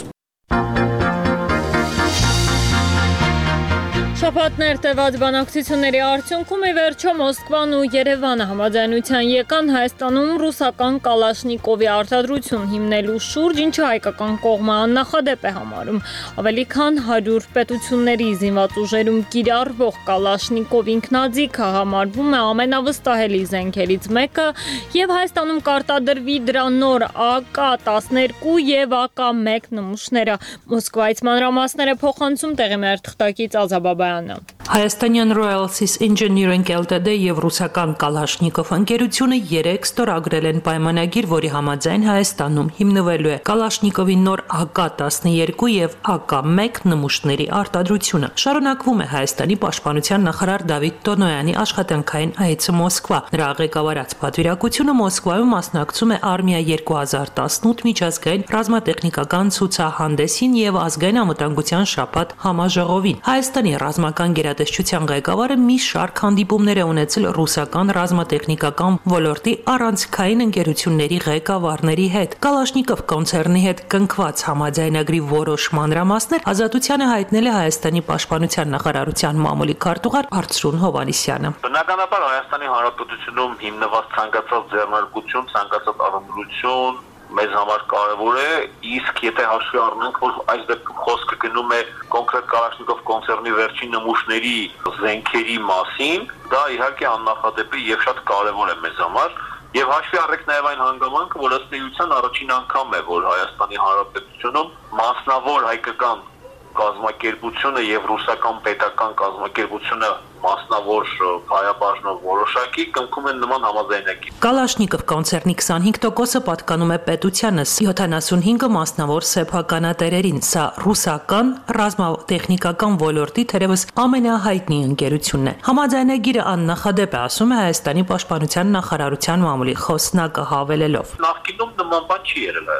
Շաբաթներ տևած բանակցությունների արդյունքում ի վերջո Մոսկվան ու Երևանը համաձայնության եկան Հայաստանում ռուսական Կալաշնիկովի արտադրություն հիմնելու շուրջ, ինչը հայկական կողմը աննախադեպ է համարում։ Ավելի քան հարյուր պետությունների զինված ուժերում կիրառվող Կալաշնիկով ինքնաձիգը համարվում է ամենավստահելի զենքերից մեկը եւ Հայաստանում կարտադրվի դրա նոր A K տասներկու եւ A K մեկ նմուշները։ Մոսկվայից մանրամասները փոխանցում տեղի մեր թղթակից Ազաբաբայանը։ Հայաստանյան Royalsys Engineering Ltd եւ ռուսական Kalashnikov ընկերությունը երեք ստորագրել են պայմանագիր, որի համաձայն Հայաստանում հիմնվելու է Kalashnikovի նոր A K տասներկու եւ A K մեկ նմուշների արտադրությունը։ Շարունակվում է Հայաստանի պաշտպանության նախարար Դավիթ Տոնոյանի աշխատանքային այցը Մոսկվա։ Նրա ղեկավարած պատվիրակությունը Մոսկվայում մասնակցում է Արմիա երկու հազար տասնութ միջազգային ռազմատեխնիկական ցուցահանդեսին եւ ազգային անվտանգության շաբաթ համաժողովին։ Հայաստանի ռազմական գերատեսչության ղեկավարը մի շարք հանդիպումներ է ունեցել ռուսական ռազմատեխնիկական ոլորտի առանցքային ընկերությունների ղեկավարների հետ։ Kalashnikov կոնցեռնի հետ կնքված համաձայնագրի որոշ մանրամասներ Ազատությանը հայտնել է Հայաստանի պաշտպանության նախարարության մամուլի քարտուղար Արծրուն Հովհաննիսյանը։ Բնականաբար Հայաստանի Հանրապետությունում հիմնված ցանկացած ձեռնարկություն, ցանկացած առընտրություն մեզ համար կարևոր է, իսկ եթե հաշվի առնենք, որ այս դեպքում խոսքը գնում է կոնկրետ Kalashnikov կոնցեռնի վերջին նմուշների զենքերի մասին, դա իհարկե աննախադեպ է եւ շատ կարևոր է մեզ համար։ Եվ հաշվի առեք նաև այն հանգամանքը, որ ըստ էության առաջին անգամ է, որ Հայաստանի Հանրապետությունում մասնավոր հայկական կազմակերպությունը եւ ռուսական պետական կազմակերպությունը մասնավոր հայաբաժնով որոշակի կնքում են նման համաձայնագիր։ Kalashnikov կոնցեռնի քսանհինգ տոկոսը պատկանում է պետությանը, յոթանասունհինգը մասնավոր սեփականատերերին։ Սա ռուսական ռազմատեխնիկական ոլորտի թերևս ամենահայտնի ընկերությունն է։ Համաձայնագիրը աննախադեպ է, ասում է Հայաստանի պաշտպանության նախարարության մամուլի խոսնակը հավելելով. Նախկինում նման բան չի եղել Հայաստանի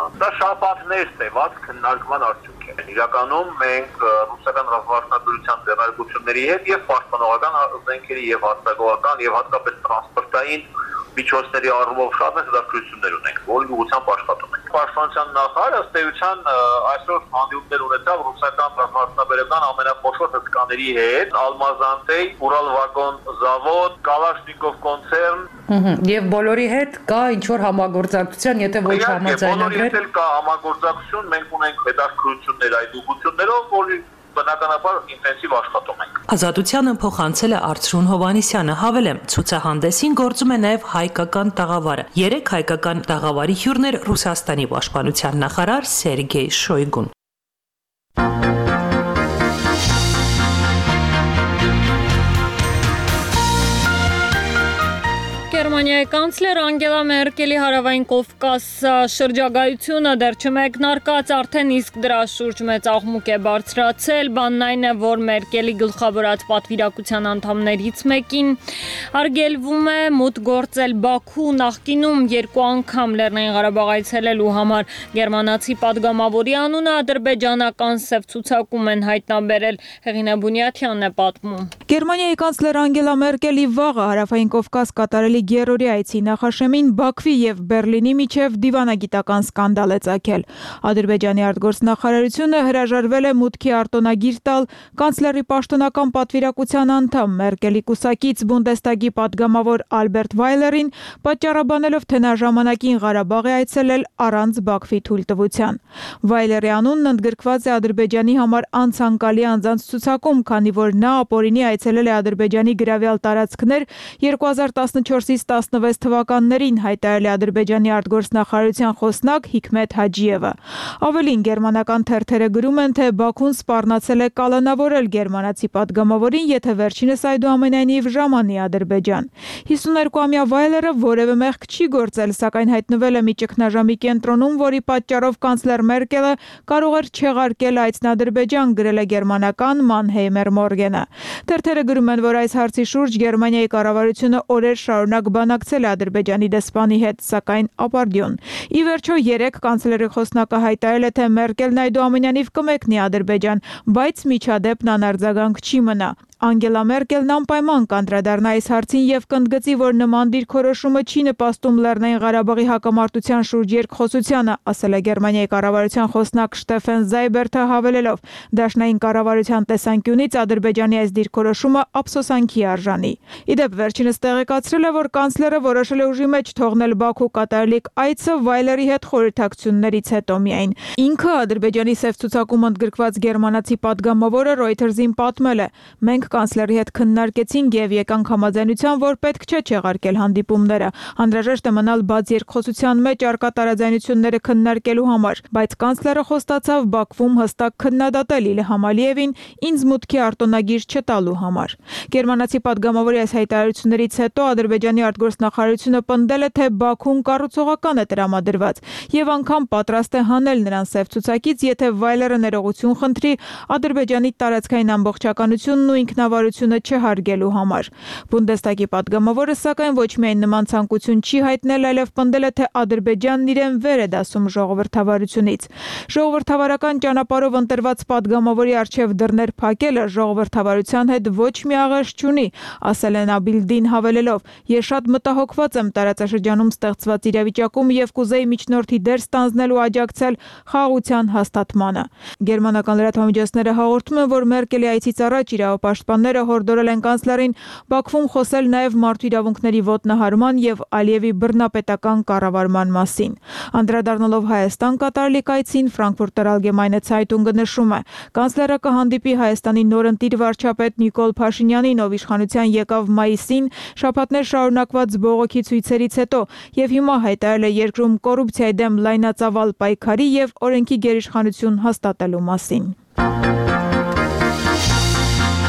Դա շաբաթներ տևած քննարկման արդյունք է։ Իրականում մենք ռուսական ռազմավարության ձեռնարկությունների հետ եւ պաշտպանողական զենքերի եւ հարձակողական եւ հատկապես տրանսպորտային միջոցների առումով շատ մեծ դաշտություններ ունենք, որի ուղղությամբ աշխատում ենք։ Պաշտպանության նախարարը ըստ էության այսօր հանդիպումներ ունեցավ ռուսական ռազմավարության ամենախոշոր հսկաների հետ, Ալմազանտեյ, Ուրալվագոն զավոդ, Կալաշնիկով կոնցեռն Եվ բոլորի հետ կա ինչ որ համագործակցություն, եթե ոչ համաձայնագրեր։ Բոլորի հետ կա համագործակցություն, մենք ունենք հետաքրքրություններ այդ ուղղություններով, որի բնականաբար ինտենսիվ աշխատում ենք։ Ազատությանը փոխանցել է Արծրուն Հովհաննիսյանը, հավելեմ, ցուցահանդեսին գործում է նաև հայկական տաղավարը։ Երեք հայկական տաղավարի հյուրներ Ռուսաստանի պաշտպանության նախարար Սերգեյ Շոյգուն։ Գերմանիայի կանցլեր Անգելա Մերկելի հարավային Կովկաս շրջագայությունը դեռ չմեկնարկած, արդեն իսկ դրա շուրջ մեծ աղմուկ է բարձրացել, բանն այն է, որ Մերկելի գլխավորած պատվիրակության անդամներից մեկին արգելվում է մուտք գործել Բաքու, նախկինում երկու անգամ Լեռնային Ղարաբաղ այցելելու համար գերմանացի պատգամավորի անունը ադրբեջանական սև ցուցակում են հայտնաբերել, Հեղինե Բունյաթյանն է պատմում։ Գերմանիայի կանցլեր Անգելա Մերկելի վաղը հարավային Կովկաս կատարելի Գերորի այցի նախաշեմին Բաքվի եւ Բերլինի միջև դիվանագիտական սկանդալ է ծագել։ Ադրբեջանի արտգործնախարարությունը հրաժարվել է մուտքի արտոնագիր տալ կանցլերի պաշտոնական պատվիրակության անդամ Մերկելի կուսակից Բունդեստագի պատգամավոր Ալբերտ Վայլերին, պատճառաբանելով, թե նա ժամանակին Ղարաբաղ է այցելել առանց Բաքվի թույլտվության։ Վայլերի անունն ընդգրկված է Ադրբեջանի համար անցանկալի անձանց ցուցակում, քանի որ նա ապօրինի այցելել է Ադրբեջանի գրավյալ տարածքներ երկու հազար տասնչորսից տասնվեց թվականներին, հայտարարել է Ադրբեջանի արտգործնախարարության խոսնակ Հիկմետ Հաջիևը։ Ավելին, գերմանական թերթերը գրում են, թե Բաքուն սպառնացել է կալանավորել գերմանացի պատգամավորին, եթե վերջինս այդուամենայնիվ ժամանի Ադրբեջան։ հիսուներկուամյա Վայլերը որևէ մեղք չի գործել, սակայն հայտնվել է մի ճգնաժամի կենտրոնում, որի պատճառով կանցլեր Մերկելը կարող էր չեղարկել այցն Ադրբեջան, գրել է գերմանական Մանհեյմեր Մորգենը։ Թերթերը գրում են, որ այս հարցի շուրջ Գերմանիայի կառավարությունը օրեր շարունակ բանակցել է Ադրբեջանի դեսպանի հետ, սակայն ապարդյուն։ Ի վերջո երեք կանցլերի խոսնակը հայտարարել է, թե Մերկելն այդուամենայնիվ կմեկնի Ադրբեջան, բայց միջադեպն անարձագանք չի մնա։ Անգելա Մերկելն անպայման կանդրադառնա այս հարցին եւ կընդգծի, որ նման դիրքորոշումը չի նպաստում Լեռնային Ղարաբաղի հակամարտության շուրջ երկխոսությանը, ասել է Գերմանիայի կառավարության խոսնակ Շտեֆեն Զայբերթը, հավելելով. Դաշնային կառավարության տեսանկյունից Ադրբեջանի այս դիրքորոշումը ափսոսանքի արժանի։ Իդեպ վերջինս տեղեկացրել է, որ կանցլերը որոշել է ուժի մեջ թողնել Բաքու կատարելիք այցը Վայլերի հետ խորհրդակցություններից հետո միայն։ Ինքը Ադրբեջանի սև ցուցակում ընդգրկված գերմանացի պատգամավորը Reuters-ին պատմել է. Մենք կանցլերի հետ քննարկեցինք եւ եկանք համաձայնության, որ պետք չէ չեղարկել հանդիպումները։ Անհրաժեշտ է մնալ բաց երկխոսության մեջ առկա տարաձայնությունները քննարկելու համար, բայց կանցլերը խոստացավ Բաքվում հստակ քննադատել Իլհամ Ալիևին ինձ մուտքի արտոնագիր չտալու համար։ Գերմանացի պատգամավորի այս հայտարարություններից հետո Ադրբեջանի արտգործնախարարությունը պնդել է, թե Բաքուն կառուցողական է տրամադրված եւ անգամ պատրաստ է հանել նրան սև ցուցակից, եթե Վայլերը ներողություն խնդրի Ադրբեջանի տարածքային ամբողջականությունն ու ինքնավարությունը չհարգելու համար։ Բունդեստագի պատգամավորը սակայն ոչ միայն նման ցանկություն չի հայտնել, այլև պնդել է, թե Ադրբեջանն իրեն վեր է դասում ժողովրդավարությունից։ Ժողովրդավարական ճանապարհով ընտրված պատգամավորի արչև դռներ փակելը ժողովրդավարության հետ ոչ մի աղերս չունի, ասել է Նաբիլդին, հավելելով. Ես շատ մտահոգված եմ տարածաշրջանում ստեղծված իրավիճակում եւ կուզեի միջնորդի դեր ստանձնել ու աջակցել խաղաղության հաստատմանը։ Գերմանական լրատվամիջոցները հաղորդում են, որ Մերկելի այցից առաջ իրավապաշտպանները հորդորել են կանցլերին Բաքվում խոսել նաև մարդու իրավունքների ոտնահարման եւ Ալիևի բռնապետական կառավարման մասին։ Անդրադառնալով Հայաստան կատարելիք այցին, Frankfurter Allgemeine Zeitung-ը նշում է. կանցլերը կհանդիպի Հայաստանի նորընտիր վարչապետ Նիկոլ Փաշինյանին, ով իշխանության եկավ մայիսին, շաբաթներ շարունակված բողոքի ցույցերից հետո, եւ հիմա հայտարարել է երկրում կոռուպցիայի դեմ լայնածավալ պայքարի եւ օրենքի գերիշխանություն հաստատելու մասին։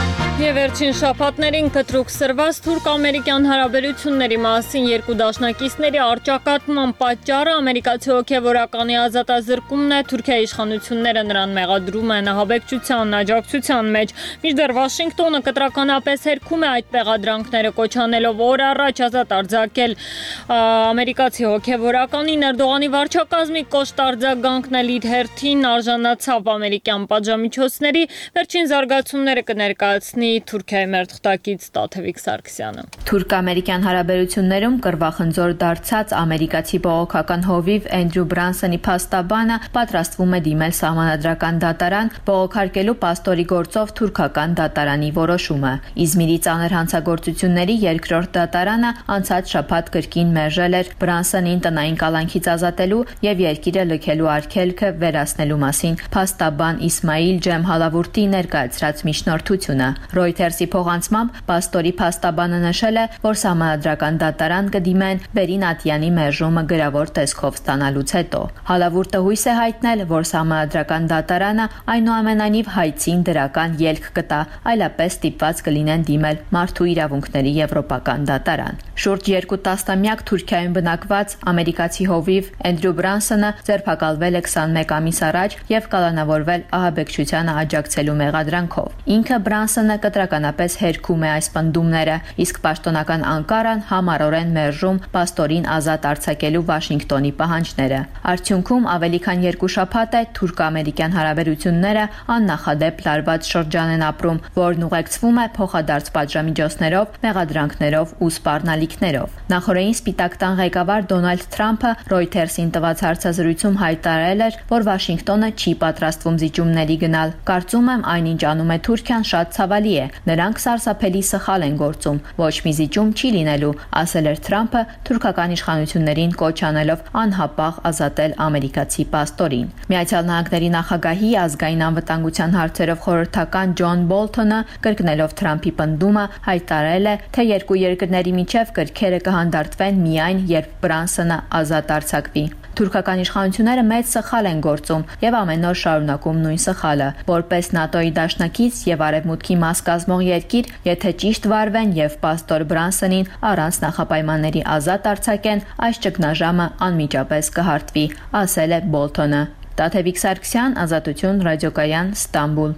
Եվ վերջին շաբաթներին կտրուկ սրված թուրք-ամերիկյան հարաբերությունների մասին երկու դաշնակիցների առճակատման պատճառը ամերիկացի հոգևորականի ազատազրկումն է, Թուրքիայի իշխանությունները նրան մեղադրում են ահաբեկչության աջակցության մեջ, մինչդեռ Վաշինգտոնը կտրականապես հերքում է այդ մեղադրանքները, կոչ անելով օր առաջ ազատ արձակել ամերիկացի հոգևորականին։ Էրդողանի վարչակազմի կոշտ արձագանքն իր հերթին արժանացավ ամերիկյան պատժամիջոցների, վերջին զարգացումները կներկայացնի Թուրքիայի մեր թղթակից Տաթևիկ Սարգսյանը։ Թուրք-ամերիկյան հարաբերություններում կռվախնձոր դարձած ամերիկացի բողոքական հովիվ Էնդրյու Բրանսոնի փաստաբանը պատրաստվում է դիմել սահմանադրական դատարան, բողոքարկելու պաստորի գործով թուրքական դատարանի որոշումը։ Իզմիրի ծանր հանցագործությունների երկրորդ դատարանը անցած շաբաթ կրկին մերժել էր Բրանսոնին տնային կալանքից ազատելու եւ երկիրը լքելու արգելքը վերացնելու մասին փաստաբան Իսմայիլ Ջեմհալավուրտի ներկայացրած միջնորդությունը։ Reuters-ի փոխանցմամբ պաստորի փաստաբանը նշել է, որ սահմանադրական դատարան կդիմեն Բերին Ատյանի մերժումը գրավոր տեսքով ստանալուց հետո։ Հալավուրտը հույս է հայտնել, որ սահմանադրական դատարանը այնուամենայնիվ հայցին դրական ելք կտա, այլապես ստիպված կլինեն դիմել Մարդու իրավունքների եվրոպական դատարան։ Շուրջ երկու տասնամյակ Թուրքիայում բնակված ամերիկացի հովիվ Էնդրյու Բրանսոնը ձերբակալվել է քսանմեկ ամիս առաջ եւ կալանավորվել ահաբեկչությանը աջակցելու մեղադրանքով։ Ինքը Բրանսոնը կտրականապես հերքում է այս պնդումները, իսկ պաշտոնական Անկարան համառորեն մերժում պաստորին ազատ արձակելու Վաշինգտոնի պահանջները։ Արդյունքում ավելի քան երկու շաբաթ է թուրք-ամերիկյան հարաբերությունները աննախադեպ լարված շրջան են ապրում, որն ուղեկցվում է փոխադարձ պատժամիջոցներով, մեղադրանքներով ու սպառնալիքներով։ Նախորդին Սպիտակ տան ղեկավար Դոնալդ Թրամփը Reuters-ին տված հարցազրույցում հայտարարել էր, որ Վաշինգտոնը չի պատրաստվում զիջումների գնալ։ Կարծում եմ, այնինչ անում է Թուրքիան շատ ցավալի է։ Նրանք սարսափելի սխալ են գործում։ Ոչ մի զիջում չի լինելու, ասել էր Թրամփը, թուրքական իշխանություններին կոչ անելով անհապաղ ազատել ամերիկացի պաստորին։ Միացյալ Նահանգների նախագահի ազգային անվտանգության հարցերով խորհրդական Ջոն Բոլթոնը կրկնելով Թրամփի պնդումը հայտարարել է, թե երկու երկրների միջև կրքերը կհանդարտվեն միայն, երբ Բրանսոնը ազատ արձակվի։ Թուրքական իշխանությունները մեծ սխալ են գործում եւ ամեն օր շարունակում նույն սխալը։ Որպես ՆԱՏՕ-ի դաշնակից եւ Արևմուտքի մաս կազմող երկիր, եթե ճիշտ վարվեն եւ պաստոր Բրանսոնին առանց նախապայմանների ազատ արձակեն, այս ճգնաժամը անմիջապես կհարթվի, ասել է Բոլթոնը։ Տաթևիկ Սարգսյան, Ազատություն, ռադիոկայան, Ստամբուլ։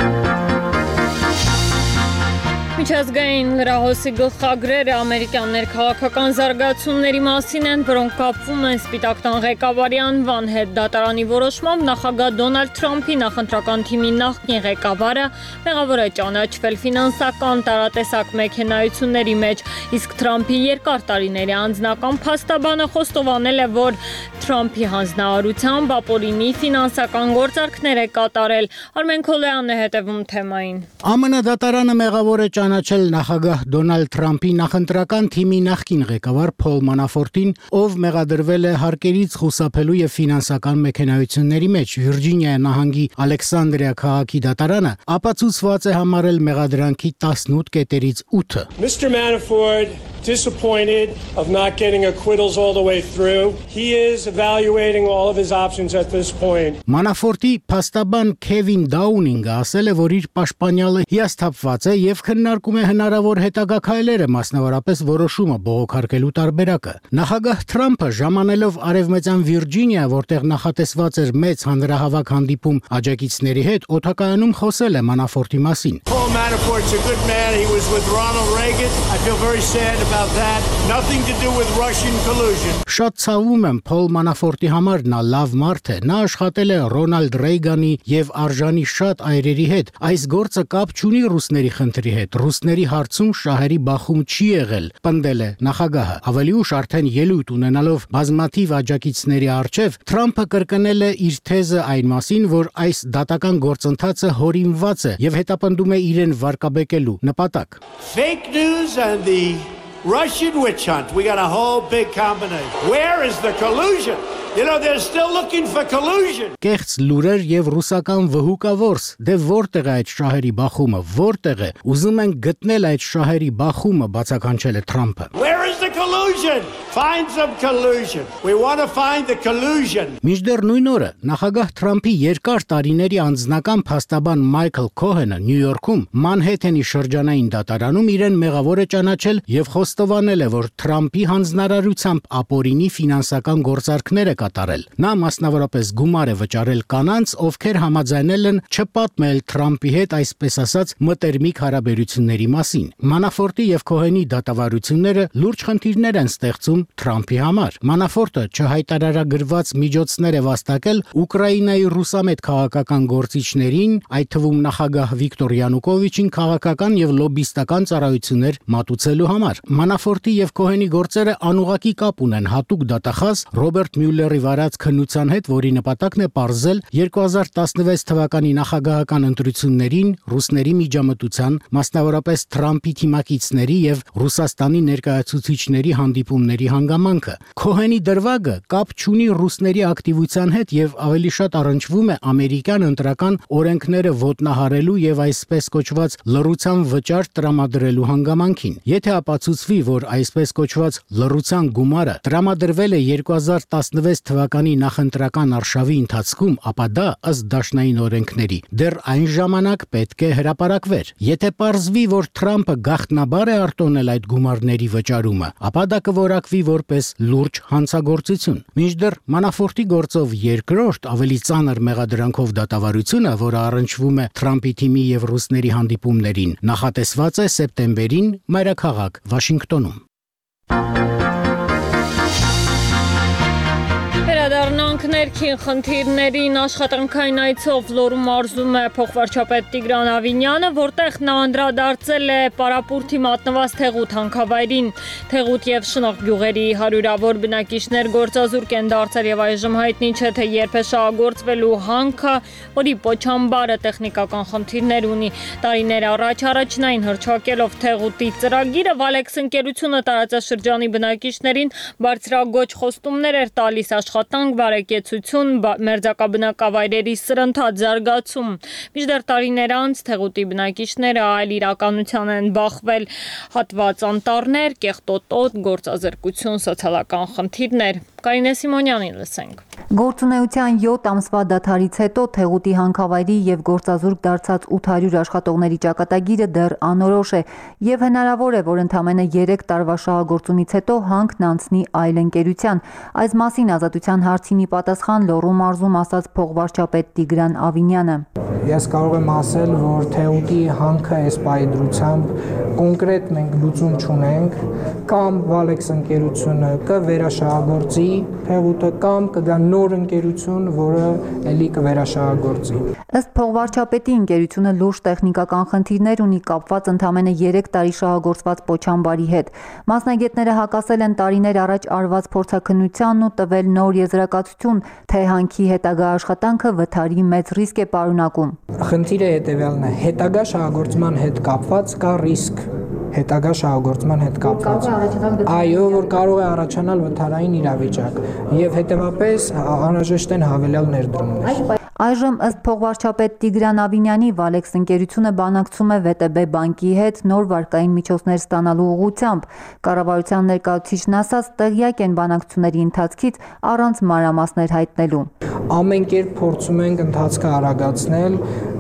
Միջազգային լրահոսի գլխագրերը ամերիկյան ներքաղաքական զարգացումների մասին են, որոնք կապվում են Սպիտակ տան ղեկավարի անվան հետ։ Դատարանի որոշմամբ նախագահ Դոնալդ Թրամփի նախընտրական թիմի նախկին ղեկավարը մեղավոր է ճանաչվել ֆինանսական տարատեսակ մեքենայությունների մեջ, իսկ Թրամփի երկար տարիների անձնական փաստաբանը խոստովանել է, որ Թրամփի հանձնարարությամբ ապօրինի ֆինանսական գործարքներ է կատարել։ Արմեն Քոլեյանն է հետևում թեմային։ ԱՄՆ դատարանը մեղավոր է ճանաչել նախագահ Դոնալդ Թրամփի նախընտրական թիմի նախկին ղեկավար Փոլ Մանաֆորտին, ով մեղադրվել է հարկերից խուսափելու եւ ֆինանսական մեքենայությունների մեջ։ Վիրջինիա նահանգի Ալեքսանդրիա քաղաքի դատարանը ապացուցված է համարել մեղադրանքի տասնութ կետերից ութը։ Mister Manafort disappointed of not getting acquittals all the way through. He is evaluating all of his options at this point. Մանաֆորտի փաստաբան Քևին Դաունինգը ասել է, որ իր պաշտպանյալը հիասթափված է եւ քննարկում է հնարավոր հետագա քայլերը, մասնավորապես որոշումը բողոքարկելու տարբերակը։ Նախագահ Թրամփը ժամանելով Արևմտյան Վիրջինիա, որտեղ նախատեսված էր մեծ հանրահավաք հանդիպում աջակիցների հետ, օդակայանում խոսել է Մանաֆորտի մասին։ Paul Manafort's a good man. He was with Ronald Reagan. I feel very sad about that. Nothing to do with Russian collusion. Շատ ցավում եմ Փոլ Մանաֆորտի համար, նա լավ մարդ է։ Նա աշխատել է Ռոնալդ Ռեյգանի եւ արժանի շատ այրերի հետ։ Այս գործը կապ չունի ռուսների խնդրի հետ։ Ռուսների հարցում շահերի բախում չի եղել, պնդել է նախագահը։ Ավելի ուշ արդեն ելույթ ունենալով բազմաթիվ աջակիցների առջև Թրամփը կրկնել է իր թեզը այն մասին, որ այս դատական գործընթացը հորինված է եւ հետապնդում է իրեն վարկաբեկելու նպատակ։ Fake news and the Russian witch hunt. We got a whole big combination. Where is the collusion? You know, they're still looking for collusion. Կեղծ լուրեր եւ ռուսական վհուկավորս, դե որտեղ է այդ շահերի բախումը, որտեղ է։ Ուզում են գտնել այդ շահերի բախումը, բացականչել է Թրամփը։ Where Where's the collusion? Find some collusion. We want to find the collusion. Մինչդեռ նույն օրը նախագահ Թրամփի երկար տարիների անձնական փաստաբան Մայքլ Քոհենը Նյու Յորքում Մանհեթենի շրջանային դատարանում իրեն մեղավոր է ճանաչել եւ խոստովանել է, որ Թրամփի հանձնարարությամբ ապօրինի ֆինանսական գործարքներ է կատարել։ Նա մասնավորապես գումար է վճարել կանանց, ովքեր համաձայնել են չպատմել Թրամփի հետ այսպես ասած մտերմիկ հարաբերությունների մասին։ Մանաֆորտի եւ Քոհենի դատավարությունները լուրջ խնդիրներ են ստեղծում Թրամփի համար։ Մանաֆորտը չհայտարարագրված միջոցներ է վաստակել Ուկրաինայի ռուսամետ քաղաքական գործիչներին, այդ թվում նախագահ Վիկտոր Յանուկովիչին քաղաքական եւ լոբիստական ծառայություններ մատուցելու համար։ Մանաֆորտի եւ Քոհենի գործերը անուղակի կապ ունեն հատուկ դատախազ Ռոբերտ Մյուլլերի վարած քննության հետ, որի նպատակն է պարզել երկու հազար տասնվեց թվականի նախագահական ընտրություններին ռուսների միջամտության, մասնավորապես Թրամփի թիմակիցների եւ Ռուսաստանի ներկայացուցիչների հանդիպումների հանգամանքը։ Քոհենի դրվագը կապ չունի ռուսների ակտիվության հետ եւ ավելի շատ առնչվում է ամերիկյան ընտրական օրենքները ոտնահարելու եւ այսպես կոչված լռության վճար տրամադրելու հանգամանքին։ Եթե ապացուցվի, որ այսպես կոչված լռության գումարը տրամադրվել է երկու հազար տասնվեց թվականի նախընտրական արշավի ընթացքում, ապա դա ըստ դաշնային օրենքների դեռ այն ժամանակ պետք է հրապարակվեր։ Եթե պարզվի, որ Թրամփը գաղտնաբար է արտոնել այդ գումարների վճարումը, ապա դա կորակվի որպես լուրջ հանցագործություն։ Մինչդեռ Մանաֆորտի գործով երկրորդ ավելի ծանր մեղադրանքով դատավարությունը, որը առնչվում է Թրամփի թիմի եւ ռուսների հանդիպումներին, նախատեսված է սեպտեմբերին մայրաքաղաք Վաշինգտոնում։ Վերադառնանք ներքին խնդիրներին աշխատանքային այցով Լոռու մարզում է փոխվարչապետ Տիգրան Ավինյանը, որտեղ նա անդրադարձել է Պարապուրդի մատնված Թեղուտ հանքավայրին։ Թեղուտ եւ Շնաղ գյուղերի հարյուրավոր բնակիչներ գործազուրկ են դարձել եւ այժմ հայտնի չէ, թե երբ է շահագործվելու հանքը, որի պոչամբարը տեխնիկական խնդիրներ ունի։ Տարիներ առաջ առաջնային հռչակելով Թեղուտի ծրագիրը Վալեքս ընկերությունը տարածաշրջանի բնակիչներին բարձրագոչ խոստումներ էր տալիս աշխատանք, բարեկեցություն, մերձակաբնակավայրերի սրընթաց զարգացում։ Մինչդեռ տարիներ անց Թեղուտի բնակիչները այլ իրականության են բախվել, հատված անտառներ, կեղտոտոտ, գործազրկություն, սոցիալական խնդիրներ։ Կարինե Սիմոնյանին լսենք։ Գործունեության յոթ ամսվա դադարից հետո Թեղուտի հանքավայրի եւ գործազուրկ դարձած ութ հարյուր աշխատողների ճակատագիրը դեռ անորոշ է եւ հնարավոր է, որ ընդամենը երեք տարվա շահագործումից հետո հանքն անցնի այլ ընկերության։ Այս մասին Ազատության հարցինի պատասխան Լոռու մարզում ասաց փոխվարչապետ Տիգրան Ավինյանը։ Ես կարող եմ ասել, որ Թեղուտի հանքը այս պայդրությամբ կոնկրետ մենք լուծում չունենք, կամ Վալեքս ընկերությունը կվերաշահագործի Թեղուտը, կամ կգա նոր ընկերություն, որը էլի կվերաշահագործի։ Ըստ փոխվարչապետի ընկերությունը լուրջ տեխնիկական խնդիրներ ունի կապված ընդամենը երեք տարի շահագործված պոչամբարի հետ։ Մասնագետները հակասել են տարիներ առաջ արված փորձաքննությանն ու տվել նոր եզրակացություն, թե հանքի հետագա աշխատանքը վթարի մեծ ռիսկ է պարունակում։ Խնդիրը հետևյալն է, հետագա շահագործման հետ կապված կա ռիսկ, հետագա շահագործման հետ կապված։ Այո, որ կարող է առաջանալ վթարային իրավիճակ եւ հետեւապես անհրաժեշտ են հավելյալ ներդրումներ։ Այժմ ըստ փոխվարչապետ Տիգրան Ավինյանի Վալեքս ընկերությունը բանակցում է վ տե բե բանկի հետ նոր վարկային միջոցներ ստանալու ուղղությամբ։ Կառավարության ներկայացուցիչն ասաց, տեղյակ են բանակցությունների ընթացքից առանց մանրամասներ հայտնելու։ Ամեն կերպ փորձում ենք ընթացքը արագացնել,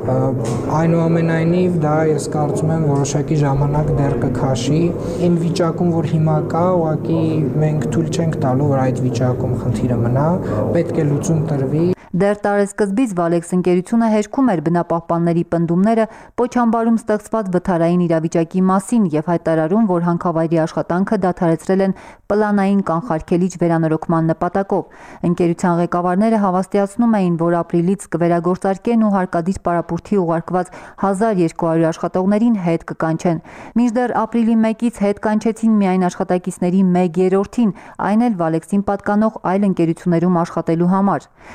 այնուամենայնիվ դա ես կարծում եմ որոշակի ժամանակ դեռ կքաշի։ Այն վիճակում, որ հիմա կա, ուղղակի մենք թույլ չենք տալու, որ այդ վիճակում խնդիրը մնա, պետք է լուծում տրվի։ Դեռ տարեսկզբից Վալեքս ընկերությունը հերքում էր բնապահպանների պնդումները պոչամբարում ստեղծված վթարային իրավիճակի մասին եւ հայտարարում, որ հանքավայրի աշխատանքը դադարեցրել են պլանային կանխարգելիչ վերանորոգման նպատակով։ Ընկերության ղեկավարները հավաստիացնում էին, որ ապրիլից կվերագործարկեն ու հարկադիր Պարապուրդի ուղարկված հազար երկու հարյուր աշխատողներին հետ կկանչեն։ Մինչդեռ ապրիլի մեկից հետ կանչեցին միայն աշխատակիցների մեկ երրորդին, այն էլ Վալեքսին պատկանող այլ ընկերություններում աշխատելու համար։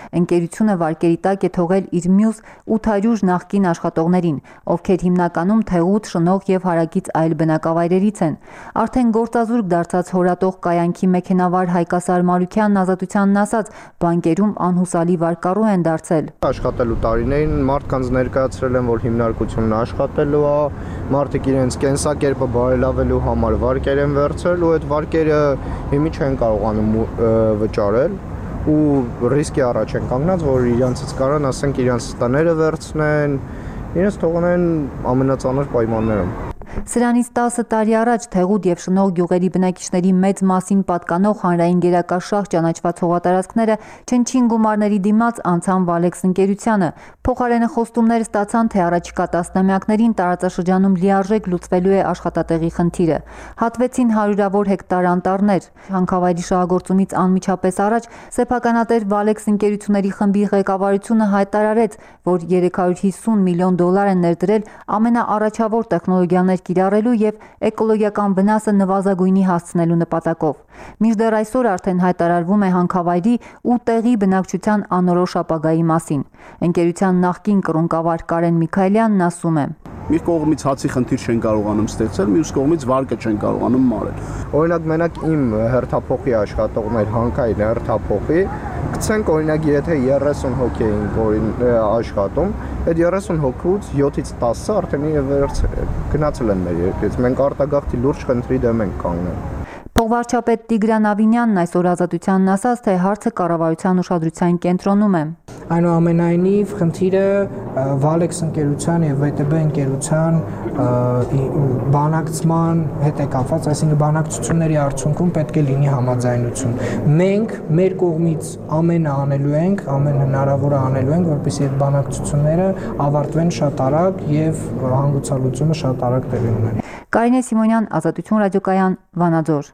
ընկերությունը վարկերի տակ է թողել իր մյուս ութ հարյուր նախկին աշխատողներին, ովքեր հիմնականում Թեղուտ, Շնող եւ հարակից այլ բնակավայրերից են։ Արդեն գործազուրկ դարձած հորատող կայանքի մեքենավար Հայկասար Մարուքյանն Ազատությանն ասաց, բանկերում անհուսալի վարկառու են դարձել։ Աշխատելու տարիներին մարդկանց ներկայացրել են, որ հիմնարկությունն աշխատելու է, մարդիկ իրենց կենսակերպը բարելավելու համար վարկեր են վերցրել ու այդ վարկերը հիմի չեն կարողանում վճարել ու ռիսկի առաջ են կանգնած, որ իրանցից կարան ասենք իրանց տները վերցնեն, իրենց թողնեն ամենածանր պայմաններում։ Սրանից տասը տարի առաջ Թեղուտ եւ Շնող գյուղերի բնակիչների մեծ մասին պատկանող հանրային գերակաշահ ճանաչված հողատարածքները չնչին գումարների դիմաց անցան Վալեքս ընկերությանը։ Փոխարենը խոստումներ ստացան, թե առաջիկա տասնամյակներին տարածաշրջանում լիարժեք լուծվելու է աշխատատեղի խնդիրը։ Հատվեցին հարյուրավոր հեկտար անտառներ։ Հանքավայրի շահագործումից անմիջապես առաջ սեփականատեր Վալեքս ընկերությունների խմբի ղեկավարությունը հայտարարեց, որ երեք հարյուր հիսուն միլիոն դոլար են ներդրել ամենաառաջավոր տեխնոլոգիաներ կիրառելու եւ էկոլոգիական վնասը նվազագույնի հասցնելու նպատակով։ Մինչդեռ այսօր արդեն հայտարարվում է հանքավայրի ու տեղի բնակչության անորոշ ապագայի մասին։ Ընկերության նախկին կռունկավար Կարեն Միքայելյանն ասում է. Մի կողմից հացի խնդիր չեն կարողանում ստեղծել, մյուս կողմից վարկը չեն կարողանում մարել։ Օրինակ մենակ իմ հերթափոխի աշխատողներ հանքային հերթափոխի գցենք օրինակ եթե երեսուն հոգի էին որին աշխատում, այդ երեսուն հոգուց յոթից տասը արդեն գնացել են մեր երկրից։ Մենք արտագաղթի լուրջ խնդրի դեմ ենք կանգնել։ Փոխվարչապետ Տիգրան Ավինյանն այսօր Ազատությանն ասաց, թե հարցը կառավարության ուշադրության կենտրոնում է։ Այնուամենայնիվ խնդիրը Վալեքս ընկերության եւ ՎՏԲ ընկերության բանակցման հետ է կապված, այսինքն բանակցությունների արդյունքում պետք է լինի համաձայնություն։ Մենք մեր կողմից ամենը անելու ենք, ամեն հնարավորը անելու ենք, որպեսզի այդ բանակցությունները ավարտվեն շատ արագ եւ հանգուցալուծումը շատ արագ տեղի ունենա։ Կարինե Սիմոնյան, Ազատություն ռադիոկայան, Վանաձոր։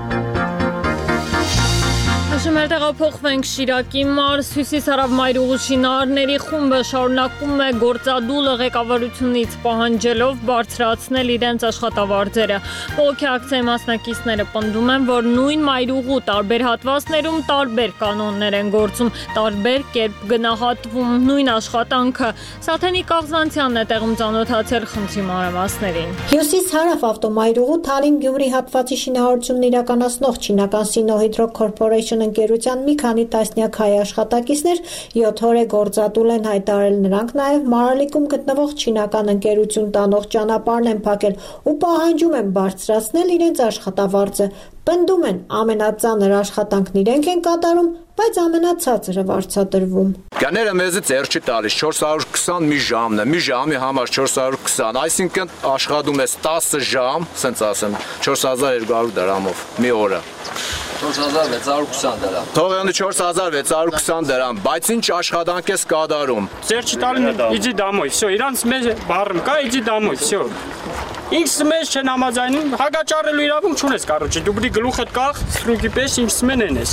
Շմեր տեղափոխվենք Շիրակի մարզ, Հյուսիսարավ մայրուղու շինարարների խումբը շարունակում է գործադուլը ղեկավարությունից պահանջելով բարձրացնել իրենց աշխատավարձերը։ Բողոքի ակցիայի մասնակիցները պնդում են, որ նույն մայրուղու տարբեր հատվածներում տարբեր կանոններ են գործում, տարբեր կերպ գնահատվում նույն աշխատանքը։ Սաթենիկ Աղզանցյանն է տեղում ծանոթացել խնդրի մանրամասներին։ Հյուսիս-հարավ ավտոմայրուղու Թալին-Գյումրի հատվածի շինարարությունն իրականացնող չինական Sino-Hydro Corporation ընկերության մի քանի տասնյակ հայ աշխատակիցներ յոթ օր է գործադուլ են հայտարարել, նրանք նաև Մարալիկում գտնվող չինական ընկերություն տանող ճանապարհն են փակել ու պահանջում են բարձրացնել իրենց աշխատավարձը։ Պնդում են, ամենածանր աշխատանքն իրենք են կատարում, բայց ամենացածրը վարձատրվում։ Գաները մեզի ձեռ չի տալիս, չորս հարյուր քսան մի ժամն է, մի ժամի համար չորս հարյուր քսան, այսինքն աշխատում ես տասը ժամ, ասենց ասեմ, չորս հազար երկու հարյուր դրամով մի օրը։ չորս հազար վեց հարյուր քսան դրամ։ Թողյանի չորս հազար վեց հարյուր քսան դրամ, բայց ինչ աշխատանք ես կատարում։ Ձեր չտալին իջի դամոյ, всё, իրանց մեզ բառում կա, իջի դամոյ, всё։ Ինքս մեզ չեն համաձայնում, հագաճառելու իրավունք չունես, կարոջի, դու բրի գլուխդ կախ, սրուկի պես ինքս մեն ենես։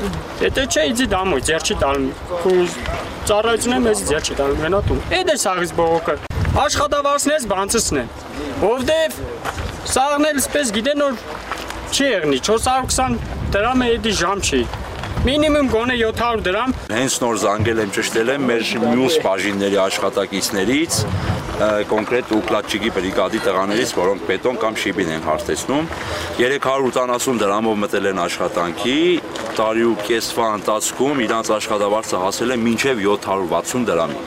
Եթե չէ, իջի դամոյ, ձեր չի տալում։ Ծառայությունն է մեզ ձեր չի տալում, մենա դու։ Էդ է սաղից բողոքը։ Աշխատավարձներս բանցսն են։ Ովդև սաղնել սպես գիտեն որ չի եղնի, չորս հարյուր քսան դրամ է էդի ժամ չի։ Մինիմում գոնե յոթ հարյուր դրամ։ Հենց նոր զանգել եմ ճշտել եմ մեր մյուս բաժինների աշխատակիցներից, կոնկրետ ուկլատչիկի բրիգադի տղաներից, որոնք բետոն կամ շիբին են հարթեցնում, երեք հարյուր ութանասուն դրամով մտել են աշխատանքի, տարի ու կեսվա ընթացքում իրանց աշխատավարձը հասել է մինչև յոթ հարյուր վաթսուն դրամի։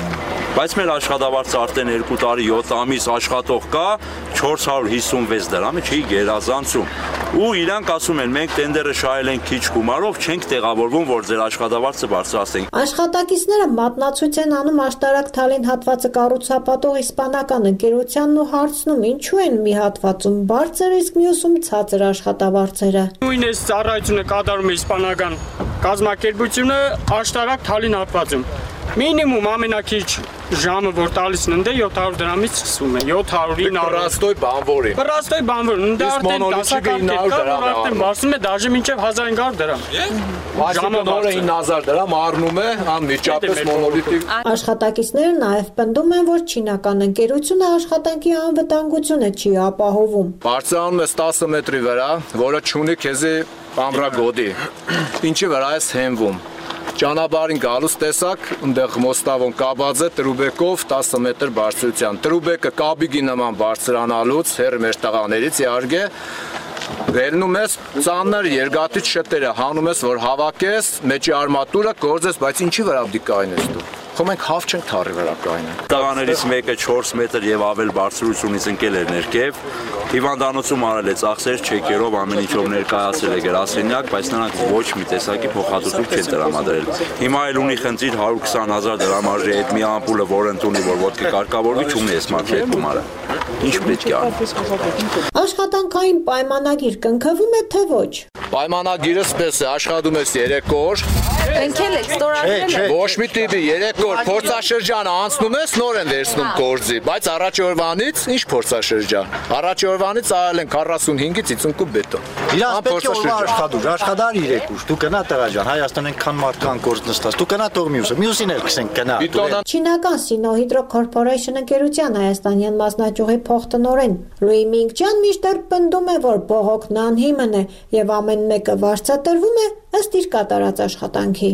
Բայց մեր աշխատավարձը արդեն երկու տարի յոթ ամիս աշխատող կա, չորս հարյուր հիսունվեց դրամը չի գերազանցում։ Ու իրանք ասում են, մենք տենդերը շահել ենք քիչ գումարով, չենք տեղավորվում, որ ձեր աշխատավարձը բարձրացնենք։ Աշխատակիցները մատնացույց են անում աշտարակ Թալին հատվածը կառուցապատող իսպանական ընկերությանն ու հարցնում, ինչու են մի հատվածում բարձր, իսկ մյուսում ցածր աշխատավարձերը։ Նույն էս ծառայությունը կատարում է իսպանական կազմակերպությունը աշտարակ Թալին հատվածում։ Մինիմում ամենակիչ ժամը որ տալիս են ընդ յոթ հարյուր դրամից սկսվում է յոթ հարյուրին Պրաստոյ բանվորի։ Պրաստոյ բանվորի, դա արդեն դասական կերպ արդեն բարձում է դաժե մինչև հազար հինգ հարյուր դրամ։ Ժամը նորը ինը հազար դրամ առնում է անմիջապես մոնոլիթի։ Աշխատակիցները նաև պնդում են, որ չինական ընկերությունը աշխատանքի անվտանգությունը չի ապահովում։ Բարձրանում ես տասը մետրի վրա, որը չունի քեզի ամրագոդի։ Ինչի վրա ես հենվում։ Ճանապարհին գալուց տեսակ, այնտեղ Մոստավոն կաբած է տրուբեկով տասը մետր բարձրության։ Տրուբեկը կաբիգի նման բարձրանալուց հեռ մեր տղաներից իհարկե Վերնում ես ծանր երկաթի շտերը, հանում ես, որ հավաքես, մեջի արմատուրը կորձես, բայց ինչի վրա պիտի կայնես դու։ Խո մենք հավ չենք թարի վրա կայնել։ Տղաներից մեկը չորս մետր եւ ավել բարձրությունից ընկել էր ներքև։ Հիվանդանոցում արել է ծախսեր, չեկերով, ամեն ինչով ներկայացրել է գրասենյակ, բայց նրանք ոչ մի տեսակի փոխհատուցում չեն տրամադրել։ Հիմա էլ ունի խնդիր հարյուր քսան հազար դրամ արժի այդ մի ամպուլը, որ ընդունի, որ ոտքի կարգավորվի, չունի այս մարդի այդ գումարը։ Ինչ պետք է անի։ Աշխատանքային պայմանագիր կնքվում է թե ոչ։ Պայմանագիրը սպես է, աշխատում ես երեք օր։ Ընկել եք, ստորագրել եք։ Ոչ մի տիպի երեք օր փորձաշրջանը անցնում ես, նոր են վերցնում գործի, բայց առաջ օրվանից ինչ փորձաշրջան։ Առաջ օրվանից արել են քառասունհինգից հիսուն բետոն։ Իրանց պետք է օրվա աշխատուր, աշխատար երեք ուր։ Դու կնա տղա ջան, Հայաստան այնքան մարդկան գործ նստած։ Դու կնա թող մյուսը, մյուսին էլ քսեն կնա։ Չինական Sinohydro Corporation ընկերության հայաստանյան մասնաճյուղի փոխտնօրեն Լուի Մինգջյան միշտ պնդում է, որ բողոքն անհիմն է եւ ամեն մեկը վարձատրվում է ըստ իր կատարած աշխատանքի։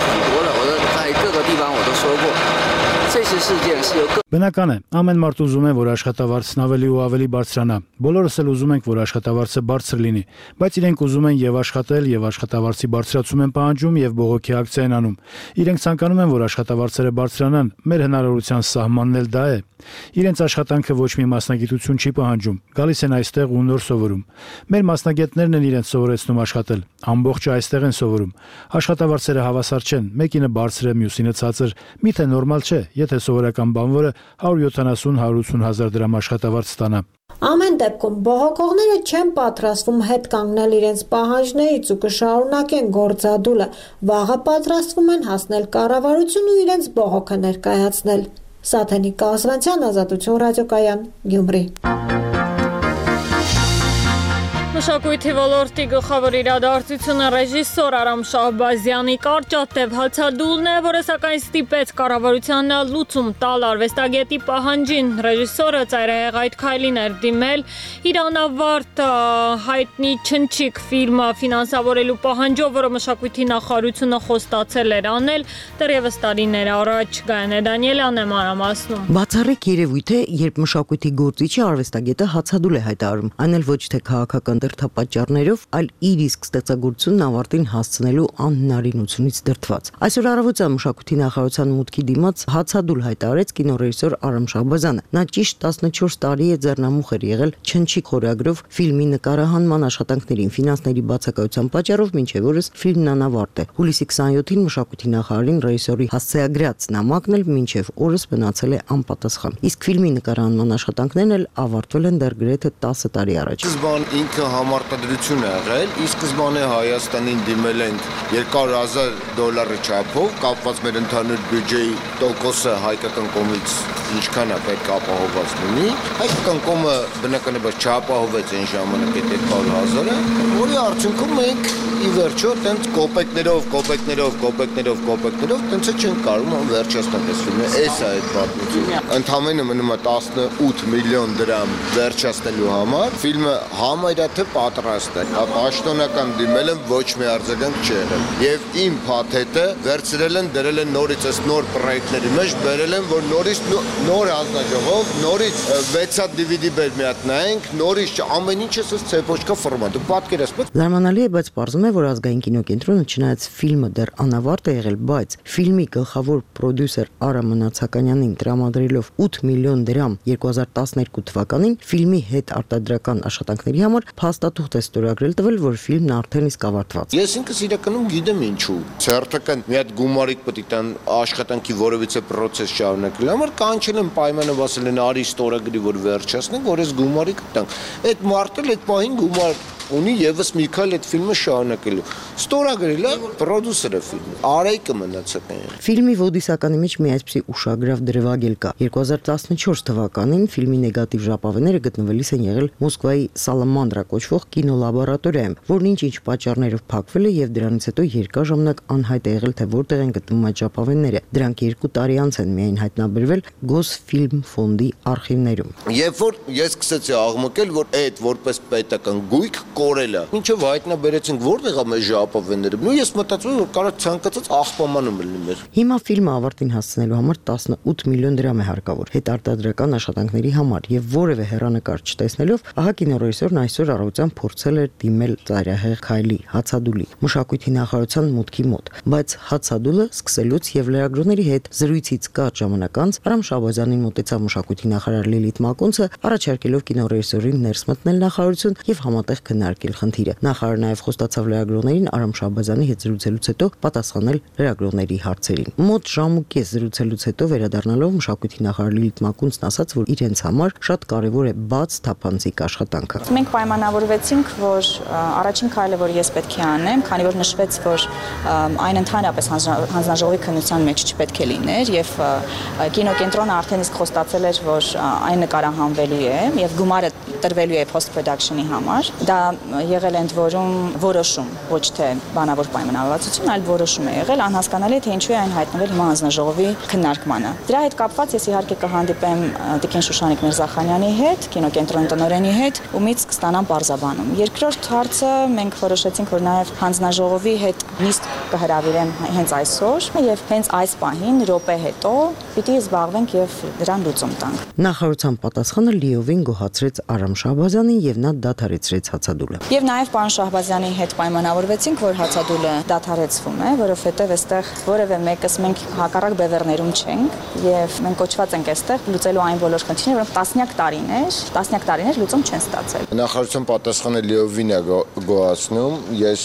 Բնական է, ամեն մարդ ուզում է, որ աշխատավարձն ավելի ու ավելի բարձրանա։ Բոլորս էլ ուզում ենք, որ աշխատավարձը բարձր լինի, բայց իրենք ուզում են եւ աշխատել, եւ աշխատավարձի բարձրացում են պահանջում եւ բողոքի ակցիա են անում։ Իրենք ցանկանում են, որ աշխատավարձերը բարձրանան, մեր հնարավորության սահմանն էլ դա է։ Իրենց աշխատանքը ոչ մի մասնագիտություն չի պահանջում, գալիս են այստեղ ու նոր սովորում։ Մեր մասնագետներն են իրենց սովորեցնում աշխատել, ամբողջը այստեղ են սովորում։ Աշխատավարձերը հավասար չեն, մեկինը բարձր է, մյուսինը ցածր, միթե նորմալ չէ, եթե սովորական բանվորը հարյուր յոթանասուն հարյուր ութ հազար դրամ աշխատավարձ ստանա։ Ամեն դեպքում բողոքողները չեն պատրաստվում հետ կանգնել իրենց պահանջներից ու կշարունակեն գործադուլը, վաղը պատրաստվում են հասնել կառավարություն ու իրենց բողոքը ներկայացնել։ Սաթենիկ Կասվանցյան, Ազատություն ռադիոկայան, Գյումրի։ Մշակույթի ոլորտի գլխավոր իրադարձությունը ռեժիսոր Արամ Շահբազյանի կարճատև հացադուլն է, որը սակայն ստիպեց կառավարությանը լուծում տալ արվեստագետի պահանջին։ Ռեժիսորը ծայրահեղ այդ քայլին էր դիմել իր անավարտ հայտնի Չնչիկ ֆիլմը ֆինանսավորելու պահանջով, որը մշակույթի նախարարությունը խոստացել էր անել դեռևս տարիներ առաջ։ Գայանե Դանիելյանն է մանրամասնում։ Բացառիկ երևույթ է, երբ մշակույթի գործիչը արվեստագետը հացադուլ է հայտարարում, այն էլ ոչ թե քաղաքական դրդապատճառներով, այլ իր իսկ ստեղծագործությունն ավարտին հասցնելու անհնարինությունից դրդված։ Այսօր առավոտյան մշակույթի նախարարության մուտքի դիմաց հացադուլ հայտարարեց կինոռեժիսոր Արամ Շահբազյանը։ Նա ճիշտ տասնչորս տարի է ձեռնամուխ էր եղել Չնչիկ խորագրով ֆիլմի նկարահանման աշխատանքներին ֆինանսների բացակայության պատճառով մինչև օրս ֆիլմն անավարտ է։ Հուլիսի քսաներկուսին մշակույթի նախարարին ռեժիսորի հասցեագրած նամակն էլ մինչև օրս մնացել է անպատասխան։ Իսկ ֆիլմի նկարահանման աշխատանքներն էլ ավարտվել են դեռ գրեթե տասը տարի առաջ։ Սկզբան ինքը համարտադրություն է եղել, ի սկզբանե Հայաստանին դիմել ենք երկար հազար դոլարի չափով, կապված մեր ընդհանուր բյուջեի տոկոսը հայկական կողմից ինչքան է պետք ապահովված լինի։ Հայկական կողմը բնականաբար չապահովեց այն ժամանակ այդ երկար հազարը, որի արդյունքում մենք ի վերջո տենց կոպեկներով, կոպեկներով, կոպեկներով, կոպեկներով տենց չեն կարող վերջացնել այս ֆիլմը։ Էս է այդ պատմությունը։ Ընդամենը մնում է տասնութ միլիոն դրամ վերջացնելու համար։ Ֆիլմը համարյա պատրաստ է։ Պաշտոնական դիմել եմ, ոչ մի արձագանք չի եղել։ Եվ իմ փաթեթը վերցրել են, դրել են նորից այս նոր պրոյեկտների մեջ, բերել են, որ նորից նոր հանձնաժողով, նորից վեց հատ դի վի դի բեր մի հատ նայենք, նորից ամեն ինչ էս ցեպոչկա ֆորմատ։ Դու պատկերացնում ես։ Զարմանալի է, բայց պարզվում է, որ ազգային կինոկենտրոնը չնայած ֆիլմը դեռ անավարտ է եղել, բայց ֆիլմի գլխավոր պրոդյուսեր Արա Մնացականյանին տրամադրելով ութ միլիոն դրամ երկու հազար տասներկու թվականին ֆիլմի հետ արտադրական աշխատանքների համար փաստաթուղթ է ստորագրել տվել, որ ֆիլմն արդեն իսկ ավարտված։ Ես ինքս իրականում գիտեմ ինչու։ Ցերտական մի հատ գումարիկ պետք է տան աշխատանքի որևիցե process շարունակելու համար կանչել են պայմանով ասել են արի ստորագրի, որ վերջացնենք, որ այս գումարիկ տանք։ Այդ մարդը այդ պահին գումար ունի եւս մի քայլ այդ ֆիլմը շարունակելու։ Ստորագրել է պրոդյուսերը ֆիլմը։ Արայիկը մնացել է։ Ֆիլմի ոդիսականի մեջ մի այսպիսի ուշագրավ դրվագել կա։ երկու հազար տասնչորս թվականին ֆիլմի նեգատիվ ժապավենները գտնվելիս են եղել Մոսկվայի Սալամանդրա կոչվող կինոլաբորատորիայում, որն ինչ-ինչ պատճառներով փակվել է եւ դրանից հետո երկար ժամանակ անհայտ է եղել, թե որտեղ են գտնվում այդ ժապավենները։ Դրանք երկու տարի անց են միայն հայտնաբերվել Գոսֆիլմ ֆոնդի արխիվներում։ Երբ որ ես սկսեցի աղմկել, որ այդ որպես պետական գույք կորել է։ Ինչով հայտնաբերեցինք որտեղ է մեր ժապավենները։ Ու ես մտածում եմ, որ կարող ցանկացած աղբամանում լինի մեր։ Հիմա ֆիլմը ավարտին հասցնելու համար տասնութ միլիոն դրամ է հարկավոր հետարտադրական աշխատանքների համար եւ որևէ հեռանկար չտեսնելով, ահա կինոռեժիսորն այսօր առավոտյան փորձել էր դիմել ծայրահեղ քայլի հացադուլի մշակույթի նախարարության մուտքի մոտ, բայց հացադուլը սկսելուց եւ լրագրողների հետ զրույցից կարճ ժամանակ անց Արամ Շահբազյանին մոտեցավ մշակույթի նախարար Լիլիթ Մակունցը, առաջարկելով կինոռեժիսորին ներս մտնել նախարարություն եւ համատեղ քննարկել խնդիրը։ Նախարարը նաեւ խոստացավ լրագրողներին Արամ Շահբազյանի հետ զրուցելուց հետո պատասխանել լրագրողների հարցերին։ Մոտ ժամ ու կես զրուցելուց հետո վերադառնալով մշակույթի նախարար Լիլիթ Մակունցն ասաց, որ իրենց համար շատ կարեւոր է բաց թափանցիկ աշխատանքը։ Մենք պայմանավորվեցինք, որ առաջին քայլը, որ ես պետք է անեմ, քանի որ նշվեց, որ այն ընդհանրապես հանձնաժողովի քննության մեջ չպետք է լիներ եւ կինոկենտրոնը արդեն իսկ խոստացել էր, որ այն նկարահանվելու է եւ գումարը տրվելու է post production-ի համար։ Դա եղել է ընդ որում որոշում, ոչ թե բանավոր պայմանավորվածություն, այլ որոշում է եղել, անհասկանալի է թե ինչու է այն հայտնվել հիմա հանձնաժողովի քննարկմանը։ Դրա հետ կապված ես իհարկե կհանդիպեմ Տիկին Շուշանիկ Միրզախանյանի հետ, կինոկենտրոնի տնօրենի հետ ու միից կստանամ բարձաբանում։ Երկրորդ հարցը մենք որոշեցինք, որ նաև հանձնաժողովի հետ նիստ կհրավիրեմ հենց այսօր եւ հենց այս պահին րոպե հետո պիտի զբաղվենք եւ դրան լուծում տանք։ Նախարարության պատասխանը լիովին գոհացրեց Արամ Շահբազյանին եւ նա դադարեցրեց հացադուլը։ Եվ նաև պարոն Շահբազյանի հետ պայմանավորվեցինք, որ հացադուլը դադարեցվում է, որովհետեւ այստեղ որևէ մեկս մենք հակառակ բևեռներում չենք եւ մենք կոչված ենք այստեղ լուծելու այն բոլոր խնդիրները, որոնք տասնյակ տարիներ, տասնյակ տարիներ լուծում չեն ստացել։ Նախարարության պատասխանը լիովին է գոհացնում։ Ես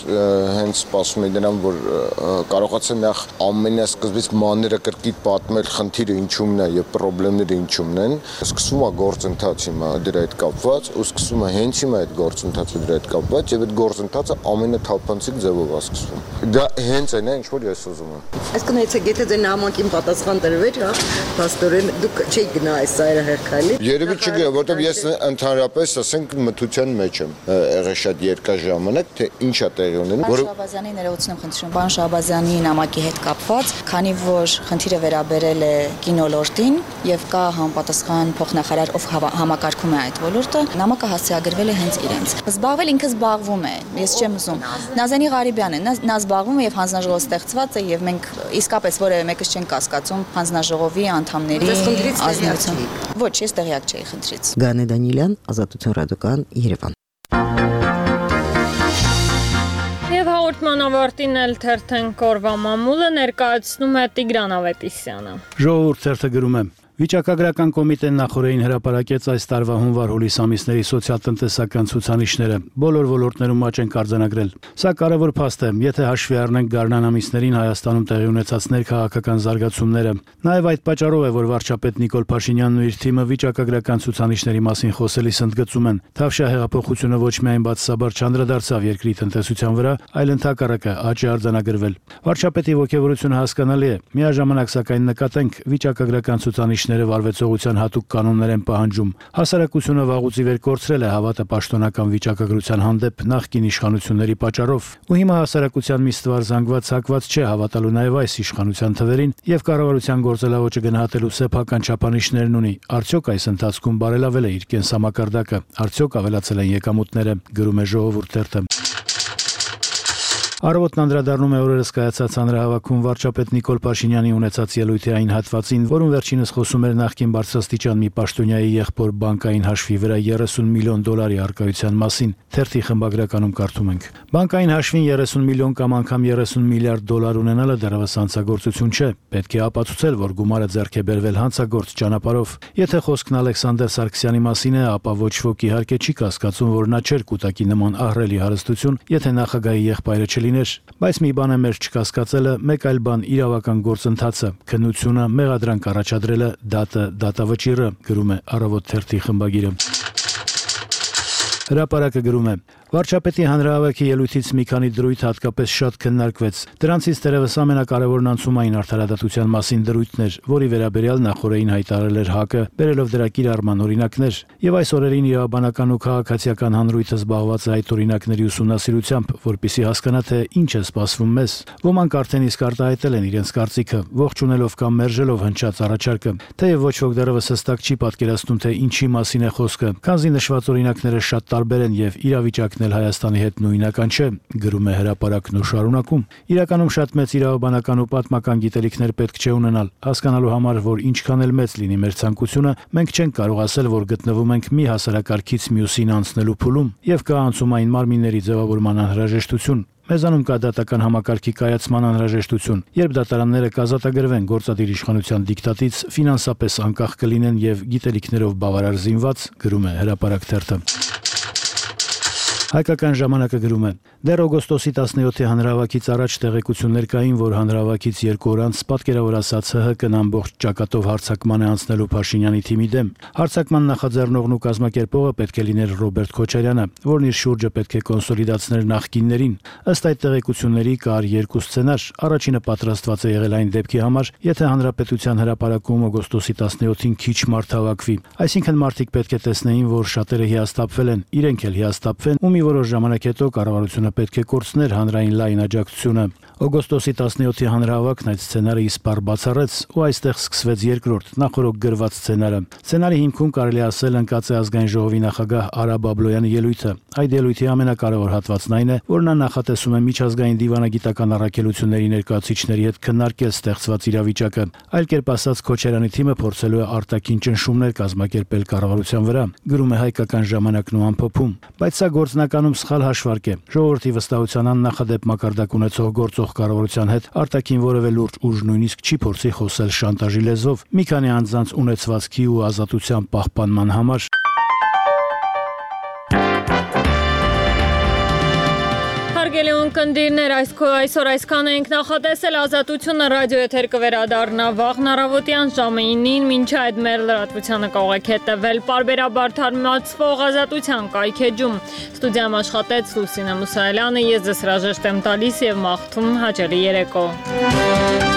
հենց սպասում եմ դրան, որ կարողացեմ նախ ամենասկզբից մաները կրկիտ պատմել խնդիրը ինչումն է եւ խնդիրները ինչումն են։ Սկսվում է գործընթաց հիմա դրա հետ կապված, ու սկսվում է հենց հիմա այդ գործընթացը դրա հետ կապված եւ այդ գործընթացը ամենաթափանցիկ ձևով է սկսվում։ Դա հենց այն է, ինչ որ ես ուզում եմ։ Այսինքն եթե եթե դե նամակին պատասխան տրվեր, հա, փաստորեն դուք չեք գնա այս ծայրահեղ քայլի։ Երևի չգա, որովհետեւ ես ընդհանրապես ասենք մթության մեջ եմ եղել շատ երկար ժամանակ, թե ինչ է տեղի ունենում։ Պարոն Շահբազյանի ներողություն եմ խնդրում, պարոն Շահբազյանի նամակի հետ կապված, քանի որ խնդիրը վերաբերել է կինոլորտին եւ կա համապատասխան փոխնախարար, ով համակարգում է այդ ոլորտը, նամակը հասցեագրվել է հենց իրենց։ Զբաղվել ինքը զբաղվում է, ես չեմ ուզում։ Նազանի Ղարիբյանն է, նա զբաղվում է եւ հանձնաժողով ստեղծված է եւ մենք իսկապես որևէ մեկս չենք կասկածում հանձնաժողովի անդամների ազնվության։ Ոչ, ես տեղյակ չէի խնդրից։ Գանե Դանիելյան, Ազատություն ռադիոկան, Երևան։ Եվ հաղորդման ավարտին էլ թերթենք օրվա մամուլը ներկայացնում է Տիգրան Ավետիսյանը։ Ժողովուրդ թերթը գրում է. Վիճակագրական կոմիտեն նախորդին հրապարակեց այս տարվա հունվար-հուլիս ամիսների սոցիալ-տնտեսական ցուցանիշները։ Բոլոր ոլորտներում աճ են արձանագրել։ Սա կարևոր փաստ է, եթե հաշվի առնենք գարնան ամիսներին Հայաստանում տեղի ունեցած ներքաղաքական զարգացումները։ Նաև այդ պատճառով է, որ վարչապետ Նիկոլ Փաշինյանն ու իր թիմը վիճակագրական ցուցանիշների մասին խոսելիս ընդգծում են, Թավշյա հեղափոխությունը ոչ միայն բացասաբար չանդրադարձավ երկրի տնտեսության վրա, այլ ընդհակառակը աճ է արձանագրվել։ Վարչապետի ողջավորությունը հասկանալի է։ Միաժամանակ սակայն նկատենք վիճակագրական ցուցանիշ վարվեցողության հատուկ կանոններ են պահանջում։ Հասարակությունը վաղուց ի վեր կորցրել է հավատը պաշտոնական վիճակագրության հանդեպ նախկին իշխանությունների պատճառով, ու հիմա հասարակության մի ստվար զանգված հակված չէ հավատալու նաև այս իշխանության թվերին եւ կառավարության գործելավոճը գնահատելու սեփական չափանիշներն ունի։ Արդյոք այս ընթացքում բարելավել է իր կենսամակարդակը, արդյոք ավելացել են եկամուտները, գրում է Ժողովուրդ թերթը։ Առավոտն անդրադառնում է օրերս կայացած հանրահավաքում վարչապետ Նիկոլ Փաշինյանի ունեցած ելույթի այն հատվածին, որում վերջինս խոսում էր նախկին բարձրաստիճան մի պաշտոնյայի եղբոր բանկային հաշվի վրա երեսուն միլիոն դոլարի առկայության մասին։ Թերթի խմբագրականում կարդում ենք. Բանկային հաշվին երեսուն միլիոն կամ անգամ երեսուն միլիարդ դոլար ունենալը դեռևս հանցագործություն չէ։ Պետք է ապացուցել, որ գումարը ձեռք է բերվել հանցագործ ճանապարհով։ Եթե խոսքն Ալեքսանդր Սարգսյանի մասին է, ապա ոչ ոք իհարկե չի կասկածում, որ նա չէր կուտակի նման ահռելի հարստություն, եթե նախագահի եղբայրը չլիներ։ Բայց մի բան է մեր չկասկածելը, մեկ այլ բան իրավական գործընթացը, քննությունը, մեղադրանք առաջադրելը, դատը, դատավճիռը, գրում է Առավոտ թերթի խմբագիրը։ Հրապարակը գրում է. Վարչապետի հանրահավաքի ելույթից մի քանի դրույթ հատկապես շատ քննարկվեց։ Դրանցից դերևս ամենակարևորն անցումային արդարադատության մասին դրույթն էր, որի վերաբերյալ նախորդին հայտարարել էր ՀԱԿ-ը, բերելով դրա կիրառման օրինակներ, եւ այս օրերին իրավաբանական ու քաղաքացիական հանրույթը զբաղված է այդ օրինակների ուսումնասիրությամբ, որպեսզի հասկանա թե ինչ է սպասվում մեզ։ Ոմանք արդեն իսկ արտահայտել են իրենց կարծիքը, ողջունելով կամ մերժելով հնչած առաջարկը, թեև ոչ ոք դեռևս հստակ չի պատկերացնում, թե ինչի մասին է խոսքը, քանզի նշված օրինակները շատ տարբեր են եւ իրավիճակն մեկնել Հայաստանի հետ նույնական չէ, գրում է հրապարակն ու շարունակում։ Իրականում շատ մեծ իրավաբանական ու պատմական գիտելիքներ պետք չէ ունենալ, հասկանալու համար, որ ինչքան էլ մեծ լինի մեր ցանկությունը, մենք չենք կարող ասել, որ գտնվում ենք մի հասարակարգից մյուսին անցնելու փուլում եւ կա անցումային մարմինների ձևավորման անհրաժեշտություն։ Մեզանում կա դատական համակարգի կայացման անհրաժեշտություն, երբ դատարանները կազատագրվեն գործադիր իշխանության դիկտատից, ֆինանսապես անկախ կլինեն եւ գիտելիքներով բավարար զինված, գրում է հրապարակ թերթը։ Հայկական ժամանակը գրում է. դեռ օգոստոսի տասնյոթի հանրահավաքից առաջ տեղեկություններ կային, որ հանրահավաքից երկու օր անց պատկերավոր ասած ՀՀԿ ԿԸՆ ամբողջ ճակատով հարձակման է անցնելու Փաշինյանի թիմի դեմ։ Հարձակման նախաձեռնողն ու կազմակերպողը պետք է լիներ Ռոբերտ Քոչարյանը, որն իր շուրջը պետք է կոնսոլիդացներ նախկիններին։ Ըստ այդ տեղեկությունների կար երկու սցենար։ Առաջինը պատրաստված է եղել այն դեպքի համար, եթե հանրապետության հրապարակում օգոստոսի տասնյոթին քիչ մարդ հավաքվի։ Այսինքն մարդիկ պետք է տեսնեին, որ շատերը հիասթափվել են, իրենք էլ հիասթափվեն ու մի որոշ ժամանակ հետո կառավարությունը պետք է կորցներ հանրային լայն աջակցությունը։ Օգոստոսի տասնյոթի հանրահավաքն այդ սցենարը իսպառ բացառեց ու այստեղ սկսվեց երկրորդ, նախորդ գրված սցենարը։ Սցենարի հիմքում կարելի ասել ընկած է ազգային ժողովի նախագահ Արա Բաբլոյանի ելույթը։ Այդ ելույթի ամենակարևոր հատվածն այն է, որ նա նախատեսում է միջազգային դիվանագիտական առաքելությունների ներկայացուցիչների հետ քննարկել ստեղծված իրավիճակը։ Այլ կերպ ասած, Քոչարյանի թիմը փորձելու է արտաքին ճնշումներ կազմակերպել կառավարության վրա, գրում է Հայկական ժամանակն ու ամփոփում։ Բայց սա գործնականում սխալ հաշվարկ է։ Ժողովրդի վստահության աննախադեպ մակարդակ ունեցող գործող կառավարության հետ արտաքին որևէ լուրջ ուժ նույնիսկ չի փորձի խոսել շանտաժի լեզվով մի քանի անձանց ունեցվածքի ու ազատության պահպանման համար։ Հարգելի ունկնդիրներ, այսօր այսքան ենք նախատեսել, Ազատությունը ռադիոեթեր կվերադառնա վաղ առավոտյան ժամը ինին, մինչ այդ մեր լրատվությանը կարող եք հետևել պարբերաբար թարմացվող Ազատության կայքեջում։ Ստուդիայում աշխատեց Լուսինե Մուսայելյանը, ես ձեզ հրաժեշտ եմ տալիս եւ մաղթում հաճելի երեկո։